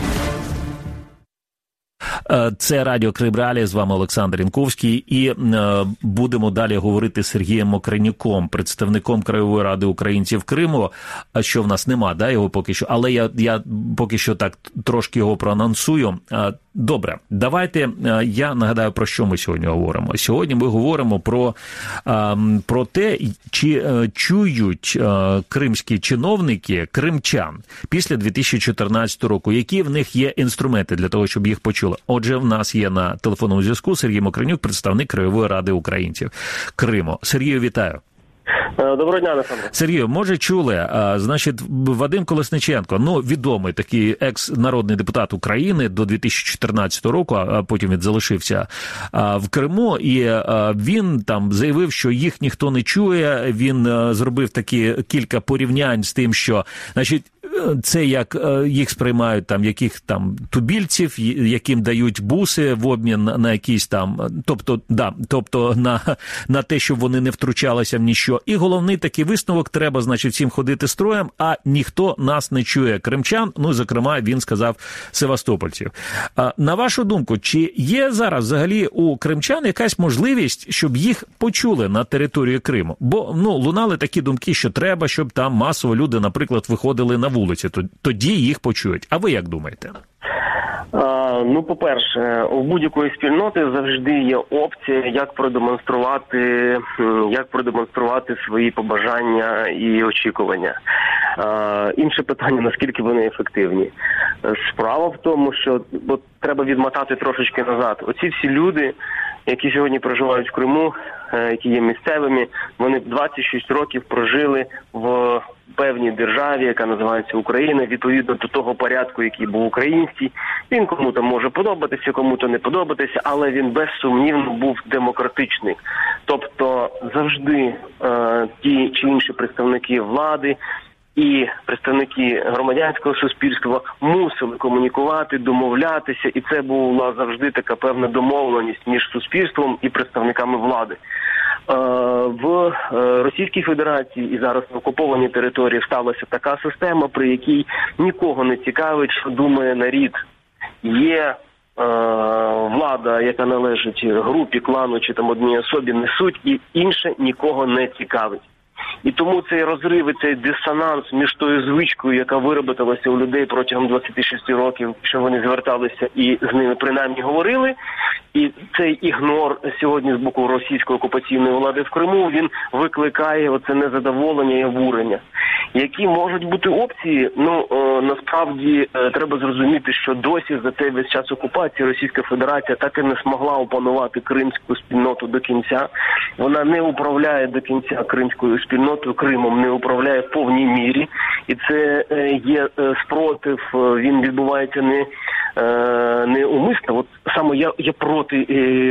B: Це радіо Крим Реалії, з вами Олександр Янковський, і е, будемо далі говорити з Сергієм Мокринюком, представником Краєвої ради українців Криму, що в нас нема, да, його поки що, але я, я поки що так трошки його проанонсую. Добре, давайте я нагадаю, про що ми сьогодні говоримо. Сьогодні ми говоримо про, про те, чи чують кримські чиновники кримчан після дві тисячі чотирнадцятого року, які в них є інструменти для того, щоб їх почули. Отже, в нас є на телефонному зв'язку Сергій Мокринюк, представник Краєвої ради українців Криму. Сергію, вітаю.
J: Доброго дня, Олександр.
B: Сергію, може чули, а, значить, Вадим Колесниченко, ну, відомий такий екс-народний депутат України до дві тисячі чотирнадцятого року, а потім він залишився а, в Криму, і а, він там заявив, що їх ніхто не чує, він а, зробив такі кілька порівнянь з тим, що, значить, це як їх сприймають там, яких там тубільців, яким дають буси в обмін на якісь там, тобто, да, тобто на, на те, щоб вони не втручалися в ніщо. І головний такий висновок, треба, значить, всім ходити строєм, а ніхто нас не чує. Кримчан, ну, зокрема, він сказав севастопольців. На вашу думку, чи є зараз взагалі у кримчан якась можливість, щоб їх почули на території Криму? Бо, ну, лунали такі думки, що треба, щоб там масово люди, наприклад, виходили на вулиці, тоді їх почують. А ви як думаєте?
J: А, ну, по-перше, у будь-якої спільноти завжди є опція, як продемонструвати, як продемонструвати свої побажання і очікування. А, інше питання, наскільки вони ефективні. Справа в тому, що от, треба відмотати трошечки назад. Оці всі люди, які сьогодні проживають в Криму, які є місцевими, вони двадцять шість років прожили в певній державі, яка називається Україна, відповідно до того порядку, який був український. Він кому-то може подобатися, кому-то не подобатися, але він безсумнівно був демократичний. Тобто завжди е, ті чи інші представники влади і представники громадянського суспільства мусили комунікувати, домовлятися, і це була завжди така певна домовленість між суспільством і представниками влади. В Російській Федерації і зараз на окупованій території сталася така система, при якій нікого не цікавить, що думає народ. Є влада, яка належить групі, клану чи там одній особі, несуть, і інше нікого не цікавить. І тому цей розрив, цей дисонанс між тою звичкою, яка вироботилася у людей протягом двадцять шість років, що вони зверталися і з ними принаймні говорили, і цей ігнор сьогодні з боку російської окупаційної влади в Криму, він викликає оце незадоволення і обурення. Які можуть бути опції? Ну, е, насправді, е, треба зрозуміти, що досі за цей весь час окупації Російська Федерація так і не змогла опанувати кримську спільноту до кінця. Вона не управляє до кінця кримською спільнотою, Кримом не управляє в повній мірі. І це е, є е, спротив, е, він відбувається не, е, не умисно. От саме я, я проти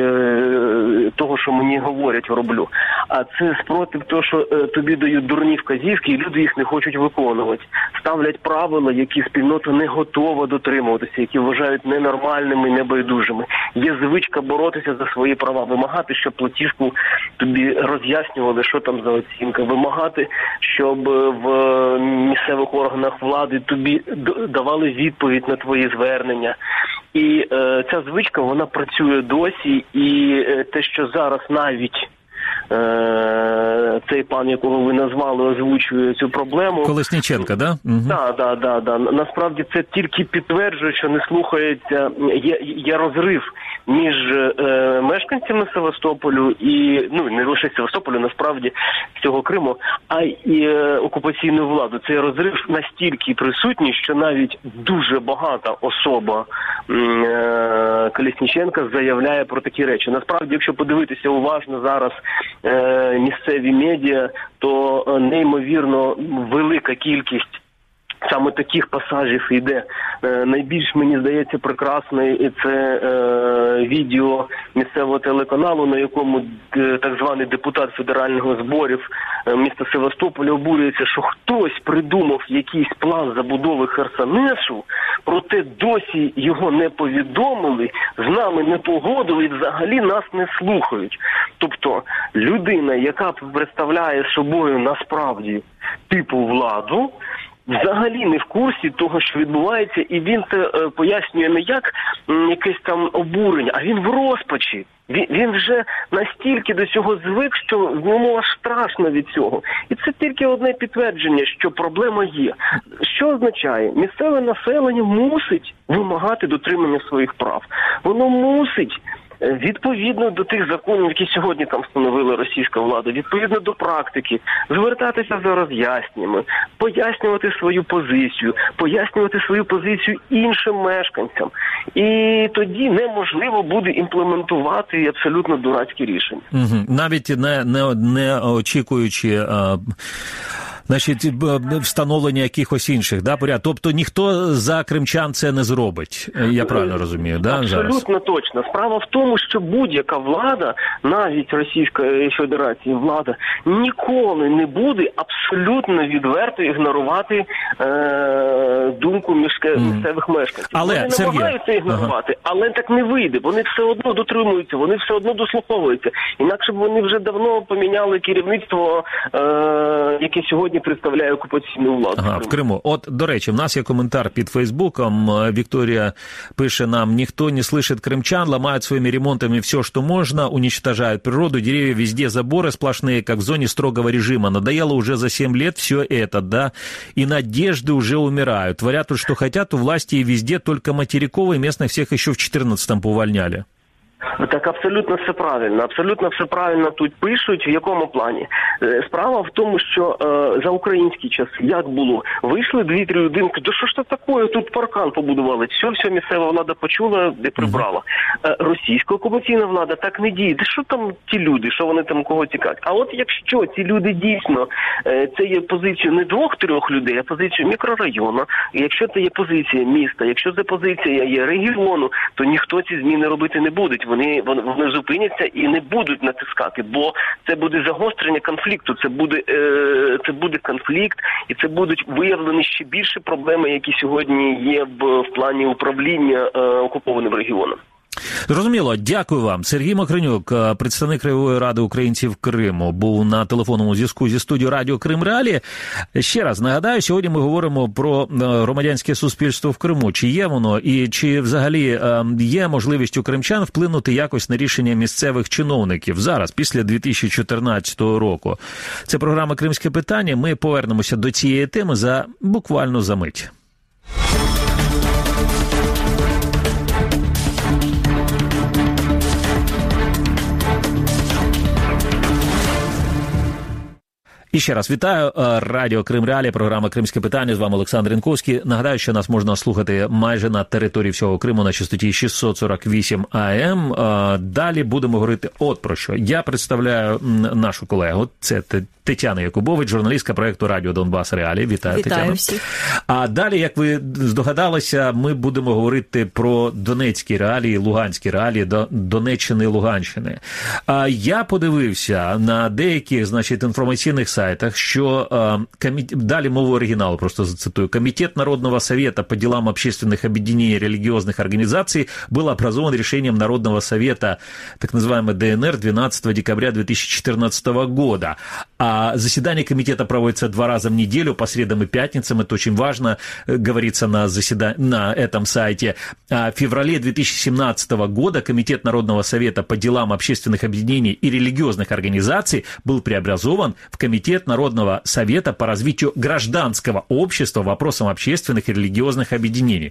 J: е, того, що мені говорять, роблю. А це спротив того, що е, тобі дають дурні вказівки, і люди їх не хочуть виконувати. Ставлять правила, які спільнота не готова дотримуватися, які вважають ненормальними, небайдужими. Є звичка боротися за свої права, вимагати, щоб платіжку тобі роз'яснювали, що там за оцінка, вимагати, щоб в місцевих органах влади тобі давали відповідь на твої звернення. І е, ця звичка, вона працює досі, і е, те, що зараз навіть Е, цей пан, якого ви назвали, озвучує цю проблему.
B: Колесніченка, да? Угу.
J: Да, да, да, да. Насправді це тільки підтверджує, що не слухається, є, є розрив між е, мешканцями Севастополю і, ну, не лише Севастополю, насправді, всього Криму, а і е, окупаційною владою. Цей розрив настільки присутній, що навіть дуже багата особа е, Колесніченка заявляє про такі речі. Насправді, якщо подивитися уважно зараз е, місцеві медіа, то е, неймовірно велика кількість саме таких пасажів йде. Е, найбільш, мені здається, прекрасний це е, відео місцевого телеканалу, на якому е, так званий депутат федерального зборів е, міста Севастополя обурюється, що хтось придумав якийсь план забудови Херсонесу, проте досі його не повідомили, з нами не погодили і взагалі нас не слухають. Тобто людина, яка представляє собою насправді типу владу, взагалі не в курсі того, що відбувається, і він це е, пояснює не як м, якесь там обурення, а він в розпачі. Він, він вже настільки до цього звик, що йому аж страшно від цього. І це тільки одне підтвердження, що проблема є. Що означає? Місцеве населення мусить вимагати дотримання своїх прав. Воно мусить відповідно до тих законів, які сьогодні там встановила російська влада, відповідно до практики, звертатися за роз'ясненнями, пояснювати свою позицію, пояснювати свою позицію іншим мешканцям. І тоді неможливо буде імплементувати абсолютно дурацькі рішення.
B: Угу. Навіть не, не, не очікуючи а, Значить, встановлення якихось інших, да, поряд. Тобто ніхто за кримчан це не зробить, я правильно розумію, да,
J: Абсолютно
B: зараз?
J: точно. Справа в тому, що будь-яка влада, навіть Російської Федерації влада, ніколи не буде абсолютно відверто ігнорувати е- думку міське- місцевих мешканців.
B: Але,
J: вони
B: Сергій,
J: намагаються ігнорувати, ага. але так не вийде. Вони все одно дотримуються, вони все одно дослуховуються. Інакше б вони вже давно поміняли керівництво, е- яке сьогодні представляє окупаційну владу.
B: Ага, в Криму. От, до речі, в нас є коментар під Фейсбуком. Вікторія пише нам: «Никто не слышит крымчан, ломают своими ремонтами все, что можно, уничтожают природу, деревья везде, заборы сплошные, как в зоне строгого режима. Надоело уже за семь лет все это, да, и надежды уже умирают. Творят тут, что хотят, у власти и везде, только материковые, местных всех еще в четырнадцатом поувольняли».
J: Так абсолютно все правильно, абсолютно все правильно тут пишуть. В якому плані? Справа в тому, що е, за український час, як було, вийшли дві-три людини, да що ж це таке, тут паркан побудували, все, все місцева влада почула і прибрала. Е, російська окупаційна влада так не діє. Да що там ті люди, що вони там кого цікавлять? А от якщо ці люди дійсно, е, це є позиція не двох-трьох людей, а позиція мікрорайону, якщо це є позиція міста, якщо це позиція є регіону, то ніхто ці зміни робити не буде. Вони, вони, вони зупиняться і не будуть натискати, бо це буде загострення конфлікту, це буде, е, це буде конфлікт, і це будуть виявлені ще більше проблеми, які сьогодні є в, в плані управління е, окупованим регіоном.
B: Зрозуміло, дякую вам. Сергій Мокринюк, представник Краєвої ради українців Криму, був на телефонному зв'язку зі студією Радіо Крим Реалі. Ще раз нагадаю, сьогодні ми говоримо про громадянське суспільство в Криму. Чи є воно і чи взагалі є можливість у кримчан вплинути якось на рішення місцевих чиновників зараз, після дві тисячі чотирнадцятого року. Це програма «Кримське питання». Ми повернемося до цієї теми за буквально за мить. І ще раз вітаю. Радіо Крим Реалі, програма «Кримське питання». З вами Олександр Янковський. Нагадаю, що нас можна слухати майже на території всього Криму на частоті шістсот сорок вісім ей ем. Далі будемо говорити от про що. Я представляю нашу колегу. Це Тетяна Якубович, журналістка проєкту «Радіо Донбас Реалі». Вітаю, Тетяна.
K: Вітаю всіх.
B: А далі, як ви здогадалися, ми будемо говорити про донецькі реалії, луганські реалії, Донеччини і Луганщини. А я подивився на деяких, значить, інформаційних сайтах, що комі... далі мову оригіналу просто зацитую. Комитет Народного совета по делам общественных объединений религиозных организаций был образован решением Народного совета, так называемый Дэ Эн Эр, двенадцатого декабря две тысячи четырнадцатого года. А заседание комитета проводится два раза в неделю, по средам и пятницам. Это очень важно, говорится на, заседа... на этом сайте. А в феврале две тысячи семнадцатого года Комитет Народного совета по делам общественных объединений и религиозных организаций был преобразован в Комитет Народного совета по развитию гражданского общества вопросам общественных и религиозных объединений.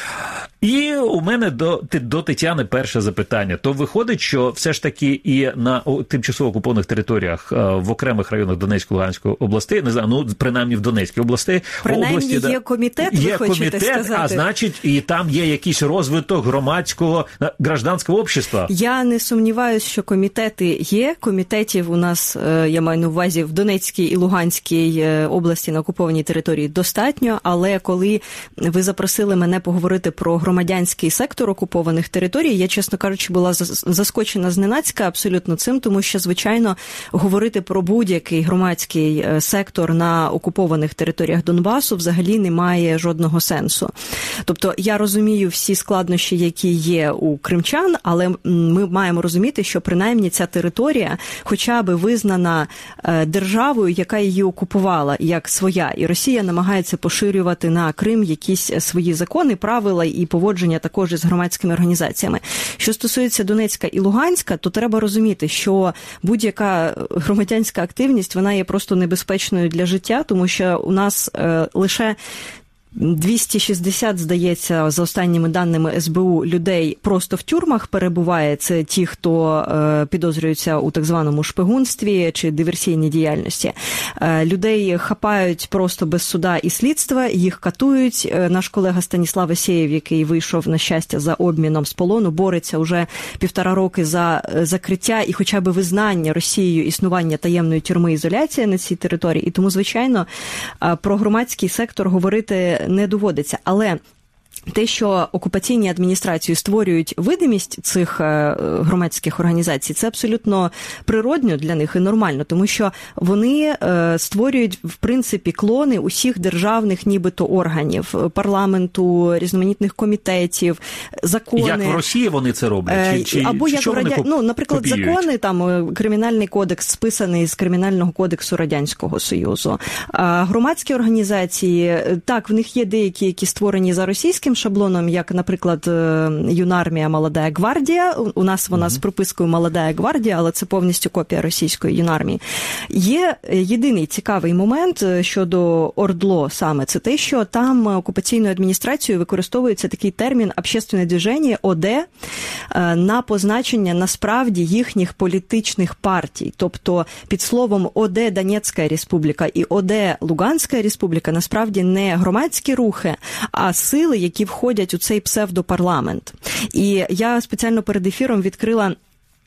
B: І у мене до, до Тетяни перше запитання. То виходить, що все ж таки і на тимчасово окупованих територіях в окремих районах Донецької, Луганської областей, не знаю, ну, принаймні в Донецькій області.
K: Принаймні
B: області,
K: є
B: да,
K: комітет, ви
B: є
K: хочете
B: комітет,
K: сказати.
B: А значить, і там є якийсь розвиток громадського, гражданського общества.
K: Я не сумніваюся, що комітети є. Комітетів у нас, я маю на увазі, в Донецькій і Луганській області на окупованій території достатньо, але коли ви запросили мене поговорити про громадянський сектор окупованих територій, я, чесно кажучи, була заскочена зненацька абсолютно цим, тому що, звичайно, говорити про будь-який громадський сектор на окупованих територіях Донбасу взагалі не має жодного сенсу. Тобто, я розумію всі складнощі, які є у кримчан, але ми маємо розуміти, що принаймні ця територія хоча б визнана державою, яка її окупувала як своя, і Росія намагається поширювати на Крим якісь свої закони, правила і поводження також із громадськими організаціями. Що стосується Донецька і Луганська, то треба розуміти, що будь-яка громадянська активність, вона є просто небезпечною для життя, тому що у нас е, лише двісті шістдесят, здається, за останніми даними ес бе у, людей просто в тюрмах перебуває. Це ті, хто е, підозрюються у так званому шпигунстві чи диверсійній діяльності. Е, людей хапають просто без суда і слідства, їх катують. Е, наш колега Станіслав Асєєв, який вийшов, на щастя, за обміном з полону, бореться уже півтора роки за закриття і хоча б визнання Росією існування таємної тюрми ізоляції на цій території. І тому, звичайно, про громадський сектор говорити не доводиться. Але те, що окупаційні адміністрації створюють видимість цих громадських організацій, це абсолютно природньо для них і нормально, тому що вони створюють, в принципі, клони усіх державних нібито органів, парламенту, різноманітних комітетів, закони.
B: Як в Росії вони це роблять? Чи, чи,
K: Або
B: чи
K: як в Радя... ну, наприклад, копіюють? Закони, там, Кримінальний кодекс списаний з Кримінального кодексу Радянського Союзу. А громадські організації, так, в них є деякі, які створені за російським шаблоном, як, наприклад, Юнармія, Молодая гвардія. У нас вона mm-hmm. з припискою Молодая гвардія, але це повністю копія російської Юнармії. Є єдиний цікавий момент щодо ОРДЛО саме, це те, що там окупаційною адміністрацією використовується такий термін «общественне движення» ОД на позначення насправді їхніх політичних партій. Тобто під словом ОД Донецька Республіка і ОД Луганська Республіка насправді не громадські рухи, а сили, які входять у цей псевдопарламент. І я спеціально перед ефіром відкрила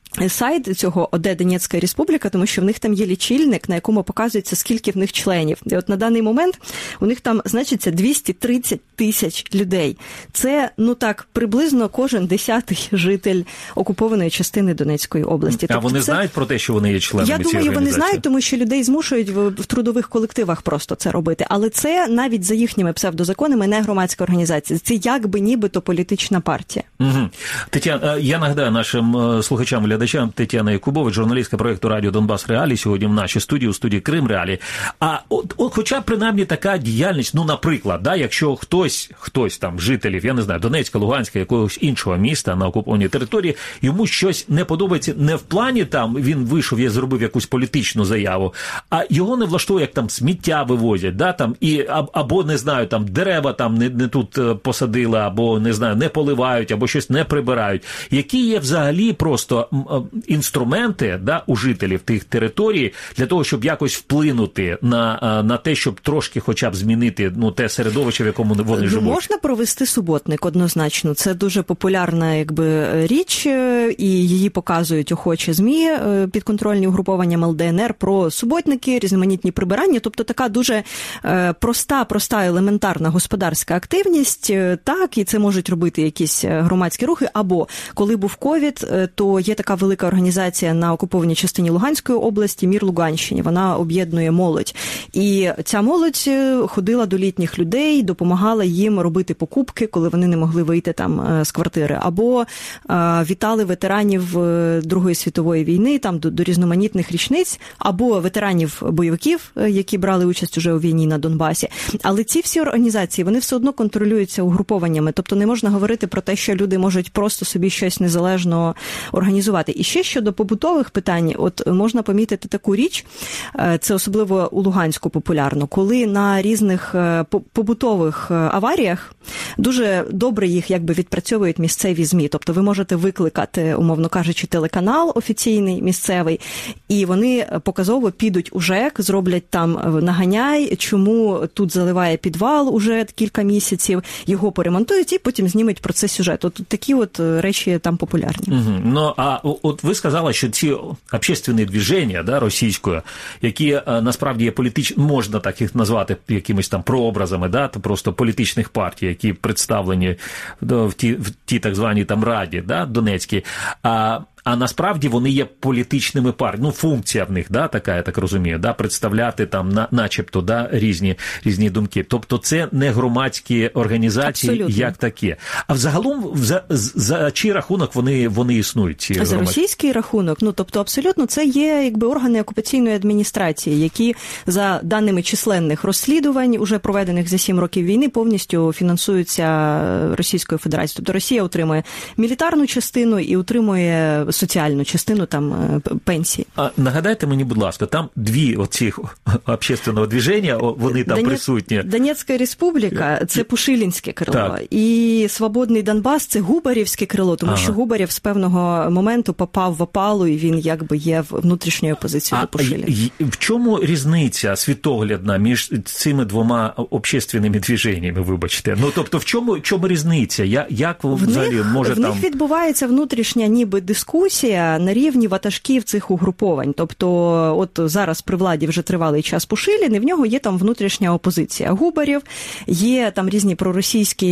K: сайт цього ОД Донецька Республіка, тому що в них там є лічильник, на якому показується, скільки в них членів. І от на даний момент у них там значиться двісті тридцять тисяч людей. Це, ну так, приблизно кожен десятий житель окупованої частини Донецької області.
B: А тобто вони це... знають про те, що вони є членами цієї організації?
K: Я думаю, вони знають, тому що людей змушують в, в трудових колективах просто це робити. Але це навіть за їхніми псевдозаконами не громадська організація. Це якби нібито політична партія.
B: Угу. Тетяна, я нагадаю нашим слухачам, глядачам, Тетяна Якубович, журналістка проєкту «Радіо Донбас Реалії», сьогодні в нашій студії, у студії Крим Реалії. А от, от хоча б принаймні така діяльність, ну, наприклад, да, якщо хтось, хтось там, жителів, я не знаю, Донецька, Луганська, якогось іншого міста на окупованій території, йому щось не подобається не в плані там, він вийшов, я зробив якусь політичну заяву, а його не влаштовує, як там сміття вивозять, да, там, і, або, не знаю, там, дерева там не, не тут посадили, або, не знаю, не поливають, або щось не прибирають. Які є взагалі просто інструменти, да, у жителів тих територій для того, щоб якось вплинути на, на те, щоб трошки хоча б змінити, ну, те середовище, в якому вони живуть?
K: Можна провести суботник, однозначно. Це дуже популярна, якби, річ, і її показують охочі ЗМІ, підконтрольні угруповання ем ел де ен ер, про суботники, різноманітні прибирання, тобто така дуже проста, проста, елементарна господарська активність, так, і це можуть робити якісь громадські рухи, або коли був ковід, то є така велика організація на окупованій частині Луганської області «Мір Луганщині». Вона об'єднує молодь. І ця молодь ходила до літніх людей, допомагала їм робити покупки, коли вони не могли вийти там з квартири. Або а, вітали ветеранів Другої світової війни там до, до різноманітних річниць, або ветеранів бойовиків, які брали участь уже у війні на Донбасі. Але ці всі організації, вони все одно контролюються угрупованнями. Тобто не можна говорити про те, що люди можуть просто собі щось незалежно організувати. І ще щодо побутових питань, от можна помітити таку річ, це особливо у Луганську популярно, коли на різних побутових аваріях дуже добре їх якби відпрацьовують місцеві ЗМІ. Тобто ви можете викликати, умовно кажучи, телеканал офіційний, місцевий, і вони показово підуть у ЖЕК, зроблять там наганяй, чому тут заливає підвал уже кілька місяців, його поремонтують і потім знімуть про це сюжет. От такі от речі там популярні.
B: Угу. Ну, а от ви сказали, що ці общественні движення, да, російської, які насправді є політичні, можна так їх назвати якимись там прообразами, да, просто політичних партій, які представлені в ті, в ті так званій там раді, да, Донецькій, а А насправді вони є політичними партіями. Ну, функція в них, да, така, я так розумію, да, представляти там на, начебто, да, різні, різні думки. Тобто це не громадські організації, абсолютно, як такі. А взагалом за, за чий рахунок вони, вони існують, ці громадські?
K: За російський рахунок. Ну, тобто абсолютно це є якби органи окупаційної адміністрації, які за даними численних розслідувань, уже проведених за сім років війни, повністю фінансуються Російською Федерацією. Тобто Росія утримує мілітарну частину і утримує соціальну частину там пенсії.
B: А нагадайте мені, будь ласка, там дві оцих общественного движення, вони там
K: Донець...
B: присутні.
K: Донецька республіка – це Пушилінське крило, так. І Свободний Донбас – це Губарівське крило, тому ага. що Губарів з певного моменту попав в опалу, і він якби є внутрішньою опозицією до Пушиліна.
B: В чому різниця світоглядна між цими двома общественними движеннями, вибачте? Ну, тобто, в чому, в чому різниця? Я, як
K: в
B: взагалі
K: них,
B: може
K: в
B: там...
K: В них відбувається внутрішня ніби дискусія на рівні ватажків цих угруповань. Тобто, от зараз при владі вже тривалий час Пушилін, і в нього є там внутрішня опозиція Губарів, є там різні проросійські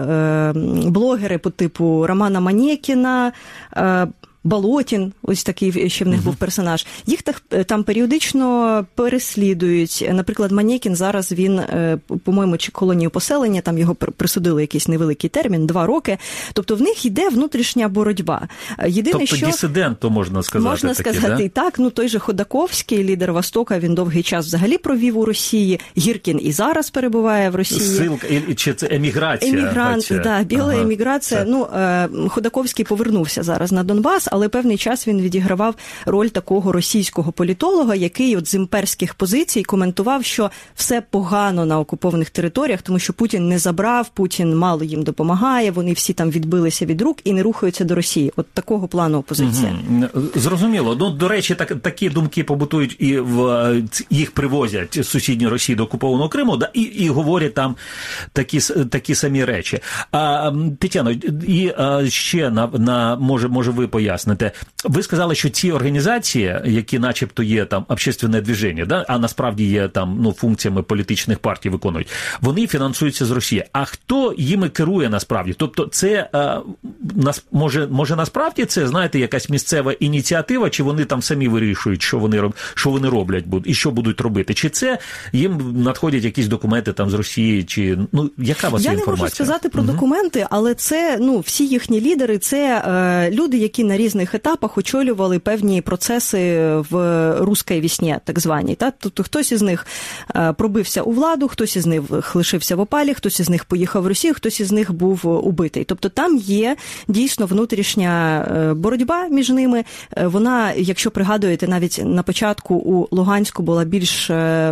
K: е, блогери по типу Романа Манєкіна, е, Болотін, ось такий ще в них був персонаж. Їх так, там періодично переслідують. Наприклад, Манєкін зараз, він, по-моєму, чи колонію поселення, там його присудили якийсь невеликий термін, два роки. Тобто в них йде внутрішня боротьба. Єдине,
B: тобто
K: що...
B: дисидент, то можна сказати.
K: Можна
B: таки,
K: сказати
B: да?
K: і так. Ну, той же Ходаковський, лідер Востока, він довгий час взагалі провів у Росії. Гіркін і зараз перебуває в Росії.
B: Силка, чи це еміграція?
K: Емігрант, так, да, біла
B: ага.
K: еміграція. Це... Ну, Ходаковський повернувся зараз на Донбас, але певний час він відігравав роль такого російського політолога, який от з імперських позицій коментував, що все погано на окупованих територіях, тому що Путін не забрав, Путін мало їм допомагає, вони всі там відбилися від рук і не рухаються до Росії. От такого плану опозиція.
B: Угу. Зрозуміло. Ну, до речі, так, такі думки побутують і в їх привозять з сусідньої Росії до окупованого Криму, да, і, і говорять там такі, такі самі речі. А, Тетяно, і а, ще на, на може, може ви поясните. Ви сказали, що ці організації, які начебто є там общественне движення, да, а насправді є там, ну, функціями політичних партій виконують, вони фінансуються з Росії. А хто їми керує насправді? Тобто це, а, нас, може, може насправді це, знаєте, якась місцева ініціатива, чи вони там самі вирішують, що вони, що вони роблять і що будуть робити? Чи це їм надходять якісь документи там з Росії, чи, ну, яка у вас є інформація?
K: Я не можу сказати про
B: угу.
K: документи, але це, ну, всі їхні лідери, це е, люди, які на різних етапах очолювали певні процеси в «Руській весні», так званій. Та? Тобто хтось із них пробився у владу, хтось із них лишився в опалі, хтось із них поїхав в Росію, хтось із них був убитий. Тобто там є дійсно внутрішня боротьба між ними. Вона, якщо пригадуєте, навіть на початку у Луганську була більш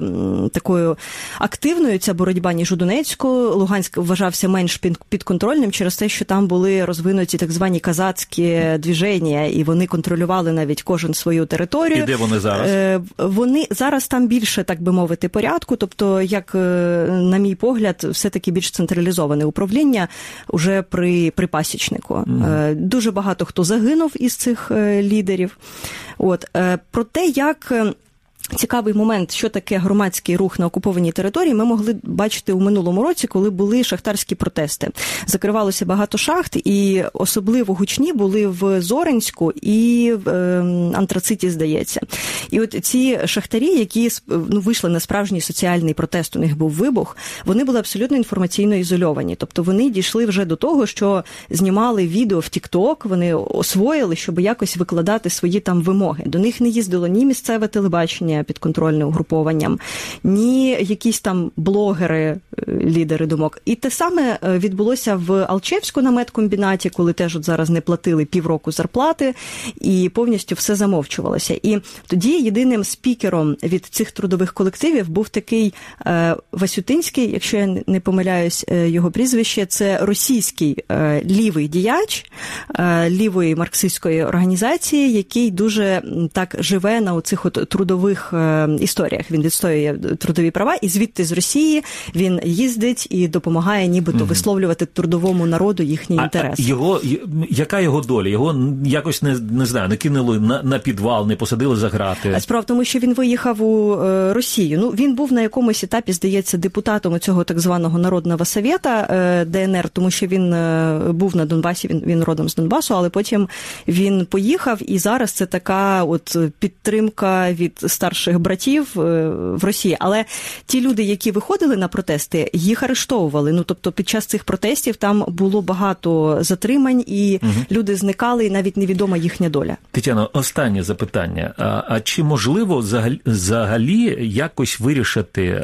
K: такою активною ця боротьба, ніж у Донецьку. Луганськ вважався менш підконтрольним через те, що там були розвинуті так звані казацькі движення, і вони контролювали навіть кожен свою територію.
B: І де вони зараз?
K: Вони зараз там більше, так би мовити, порядку, тобто, як, на мій погляд, все-таки більш централізоване управління уже при, при пасічнику. Mm. Дуже багато хто загинув із цих лідерів. От. Про те, як... Цікавий момент, що таке громадський рух на окупованій території, ми могли бачити у минулому році, коли були шахтарські протести. Закривалося багато шахт, і особливо гучні були в Зоринську і в Антрациті, здається. І от ці шахтарі, які, ну, вийшли на справжній соціальний протест, у них був вибух, вони були абсолютно інформаційно ізольовані. Тобто вони дійшли вже до того, що знімали відео в TikTok, вони освоїли, щоб якось викладати свої там вимоги. До них не їздило ні місцеве телебачення, підконтрольне угрупованням, ні якісь там блогери, лідери думок. І те саме відбулося в Алчевську на медкомбінаті, коли теж от зараз не платили півроку зарплати, і повністю все замовчувалося. І тоді єдиним спікером від цих трудових колективів був такий е, Васютинський, якщо я не помиляюсь, е, його прізвище, це російський е, лівий діяч е, лівої марксистської організації, який дуже так живе на оцих от трудових історіях. Він відстоює трудові права, і звідти з Росії він їздить і допомагає нібито mm-hmm. висловлювати трудовому народу їхні
B: а,
K: інтереси.
B: А його, яка його доля? Його якось, не, не знаю, не кинули на, на підвал, не посадили за грати?
K: Справа в тому, що він виїхав у е, Росію. Ну, він був на якомусь етапі, здається, депутатом цього так званого Народного Совєта е, ДНР, тому що він е, був на Донбасі, він, він родом з Донбасу, але потім він поїхав, і зараз це така от підтримка від старших братів в Росії. Але ті люди, які виходили на протести, їх арештовували. Ну, тобто під час цих протестів там було багато затримань, і угу. люди зникали, і навіть невідома їхня доля.
B: Тетяно, останнє запитання. А, а чи можливо взагалі, взагалі якось вирішити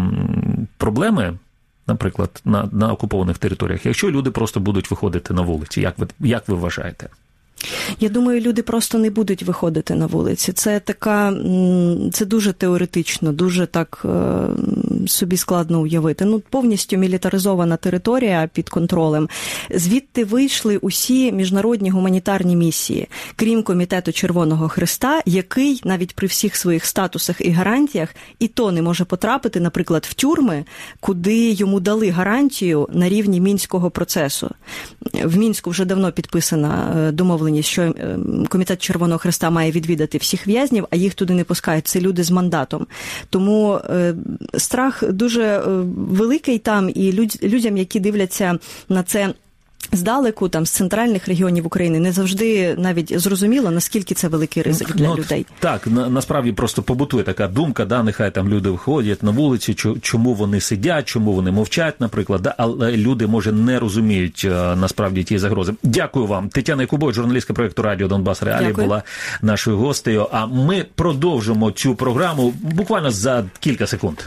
B: ем, проблеми, наприклад, на, на окупованих територіях, якщо люди просто будуть виходити на вулиці? Як ви, як ви вважаєте?
K: Я думаю, люди просто не будуть виходити на вулиці. Це така, це дуже теоретично, дуже так собі складно уявити. Ну, повністю мілітаризована територія під контролем. Звідти вийшли усі міжнародні гуманітарні місії, крім Комітету Червоного Хреста, який навіть при всіх своїх статусах і гарантіях і то не може потрапити, наприклад, в тюрми, куди йому дали гарантію на рівні Мінського процесу. В Мінську вже давно підписана домовленість, що Комітет Червоного Хреста має відвідати всіх в'язнів, а їх туди не пускають. Це люди з мандатом. Тому е, страх дуже великий там, і людь, людям, які дивляться на це здалеку, там, з центральних регіонів України, не завжди навіть зрозуміло, наскільки це великий ризик для
B: ну,
K: людей.
B: Так, на, насправді просто побутує така думка, да, нехай там люди виходять на вулиці, чому вони сидять, чому вони мовчать, наприклад, да, але люди, може, не розуміють насправді ті загрози. Дякую вам. Тетяна Якубович, журналістка проєкту Радіо Донбас Реалії, була нашою гостею, а ми продовжимо цю програму буквально за кілька секунд.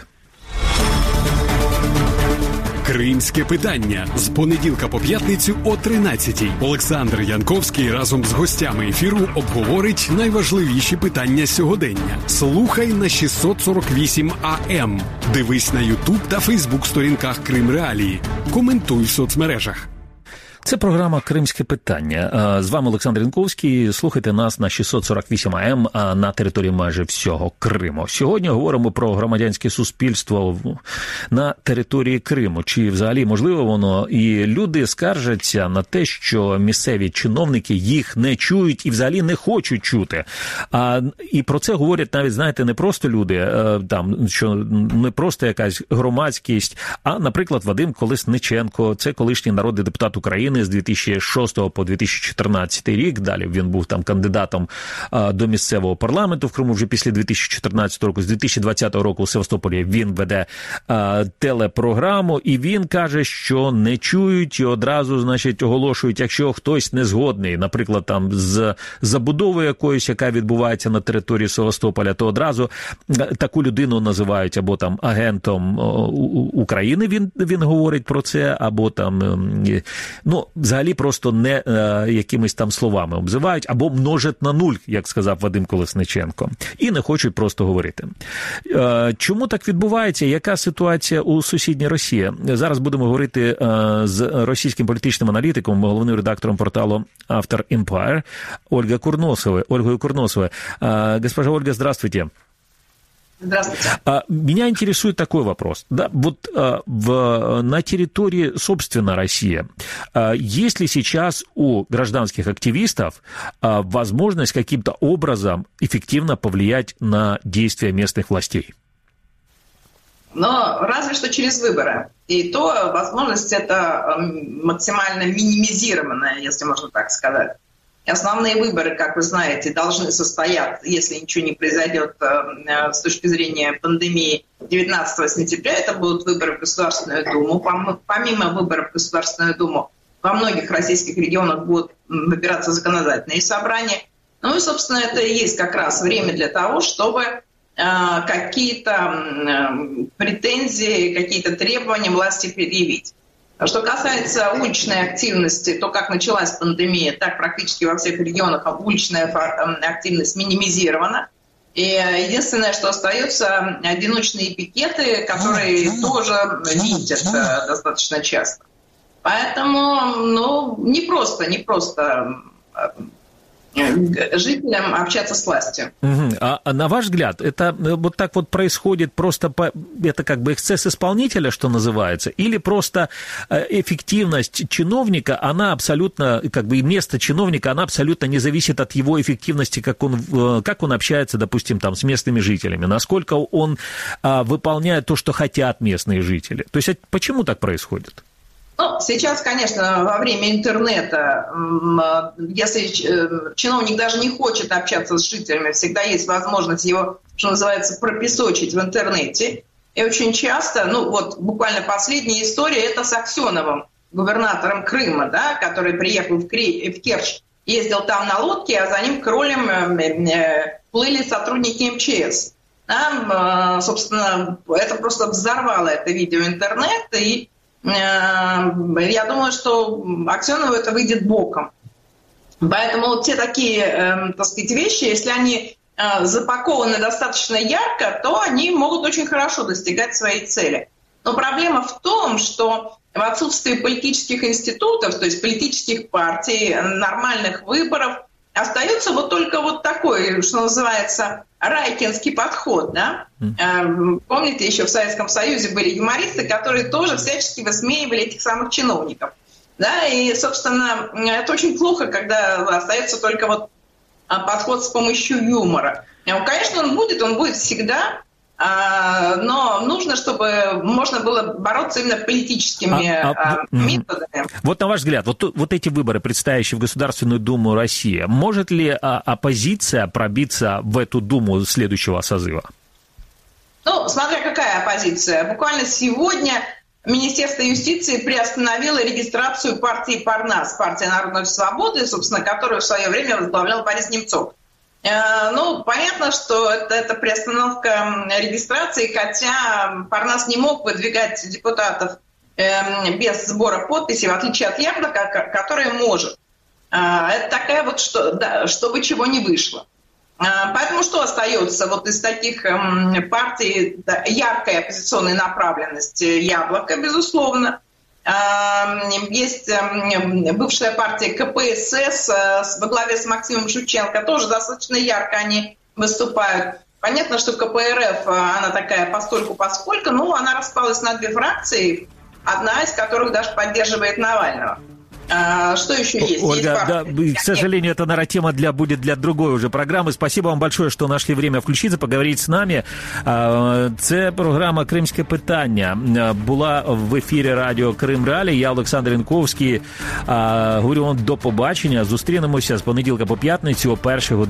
A: Кримське питання з понеділка по п'ятницю о тринадцятій. Олександр Янковський разом з гостями ефіру обговорить найважливіші питання сьогодення. Слухай на шістсот сорок вісім А М. Дивись на Ютуб та Фейсбук сторінках Крим Реалії. Коментуй в соцмережах.
B: Це програма «Кримське питання». З вами Олександр Янковський. Слухайте нас на шістсот сорок вісім А М на території майже всього Криму. Сьогодні говоримо про громадянське суспільство на території Криму. Чи взагалі можливо воно? І люди скаржаться на те, що місцеві чиновники їх не чують і взагалі не хочуть чути. А, і про це говорять навіть, знаєте, не просто люди, там, що не просто якась громадськість, а, наприклад, Вадим Колесниченко, це колишній народний депутат України, з дві тисячі шостого по дві тисячі чотирнадцятий рік. Далі він був там кандидатом а, до місцевого парламенту в Криму вже після дві тисячі чотирнадцятого року. З дві тисячі двадцятого року у Севастополі він веде а, телепрограму, і він каже, що не чують і одразу, значить, оголошують, якщо хтось не згодний, наприклад, там з забудовою якоюсь, яка відбувається на території Севастополя, то одразу таку людину називають або там агентом України, він, він говорить про це, або там, ну, взагалі просто не е, якимись там словами обзивають, або множать на нуль, як сказав Вадим Колесниченко, і не хочуть просто говорити. Е, чому так відбувається? Яка ситуація у сусідній Росії? Зараз будемо говорити е, з російським політичним аналітиком, головним редактором порталу «Автор Empire» Ольга Курносовой. Ольгой Курносовой. Е, госпожа Ольга, здравствуйте.
L: Здравствуйте.
B: Меня интересует такой вопрос. Да, вот в, на территории, собственно, России, есть ли сейчас у гражданских активистов возможность каким-то образом эффективно повлиять на действия местных властей?
L: Но разве что через выборы. И то возможность это максимально минимизированная, если можно так сказать. Основные выборы, как вы знаете, должны состояться, если ничего не произойдет э, с точки зрения пандемии, девятнадцатого сентября. Это будут выборы в Государственную Думу. Помимо выборов в Государственную Думу, во многих российских регионах будут выбираться законодательные собрания. Ну и, собственно, это и есть как раз время для того, чтобы э, какие-то э, претензии, какие-то требования власти предъявить. Что касается уличной активности, то как началась пандемия, так практически во всех регионах уличная активность минимизирована. И единственное, что остается, одиночные пикеты, которые тоже видят достаточно часто. Поэтому, ну, не просто, не просто жителям общаться с властью.
B: Угу. А, а на ваш взгляд, это вот так вот происходит просто, по, это как бы эксцесс исполнителя, что называется, или просто эффективность чиновника, она абсолютно, как бы и место чиновника, она абсолютно не зависит от его эффективности, как он, как он общается, допустим, там, с местными жителями, насколько он а, выполняет то, что хотят местные жители. То есть почему так происходит?
L: Ну, сейчас, конечно, во время интернета, если чиновник даже не хочет общаться с жителями, всегда есть возможность его, что называется, пропесочить в интернете. И очень часто, ну вот буквально последняя история, это с Аксеновым, губернатором Крыма, да, который приехал в, Кри... в Керчь, ездил там на лодке, а за ним кролем плыли сотрудники эм че эс. Да, собственно, это просто взорвало это видео интернет, и я думаю, что Аксенову это выйдет боком. Поэтому вот те такие, э, так сказать, вещи, если они э, запакованы достаточно ярко, то они могут очень хорошо достигать своей цели. Но проблема в том, что в отсутствии политических институтов, то есть политических партий, нормальных выборов, остается вот только вот такой, что называется, райкинский подход. Да? Mm. Помните, еще в Советском Союзе были юмористы, которые тоже всячески высмеивали этих самых чиновников. Да? И, собственно, это очень плохо, когда остается только вот подход с помощью юмора. Конечно, он будет, он будет всегда, но нужно, чтобы можно было бороться именно политическими а, а, методами.
B: Вот на ваш взгляд, вот, вот эти выборы, предстоящие в Государственную Думу России, может ли а, оппозиция пробиться в эту Думу следующего созыва?
L: Ну, смотря какая оппозиция. Буквально сегодня Министерство юстиции приостановило регистрацию партии Парнас, партия народной свободы, собственно, которую в свое время возглавлял Борис Немцов. Ну, понятно, что это, это приостановка регистрации, хотя Парнас не мог выдвигать депутатов э, без сбора подписей, в отличие от Яблока, которое может. Это такая вот, что, да, чтобы чего не вышло. Поэтому что остается вот из таких э, партий, да, яркой оппозиционной направленности? Яблоко, безусловно. Есть бывшая партия ка пэ эс эс во главе с Максимом Шевченко, тоже достаточно ярко они выступают. Понятно, что ка пэ эр эф, она такая постольку-поскольку, но она распалась на две фракции, одна из которых даже поддерживает Навального. А, что еще есть?
B: Ольга,
L: есть
B: да, к сожалению, это, наверное, тема для, будет для другой уже програми. Спасибо вам большое, що знайшли время включитися, поговорити з нами. Це програма «Кримське питання». Була в ефірі радіо Крим Реалії. Я, Олександр Янковський. Говорю вам до побачення. Зустрінемося з понеділка по п'ятницю о першій годині.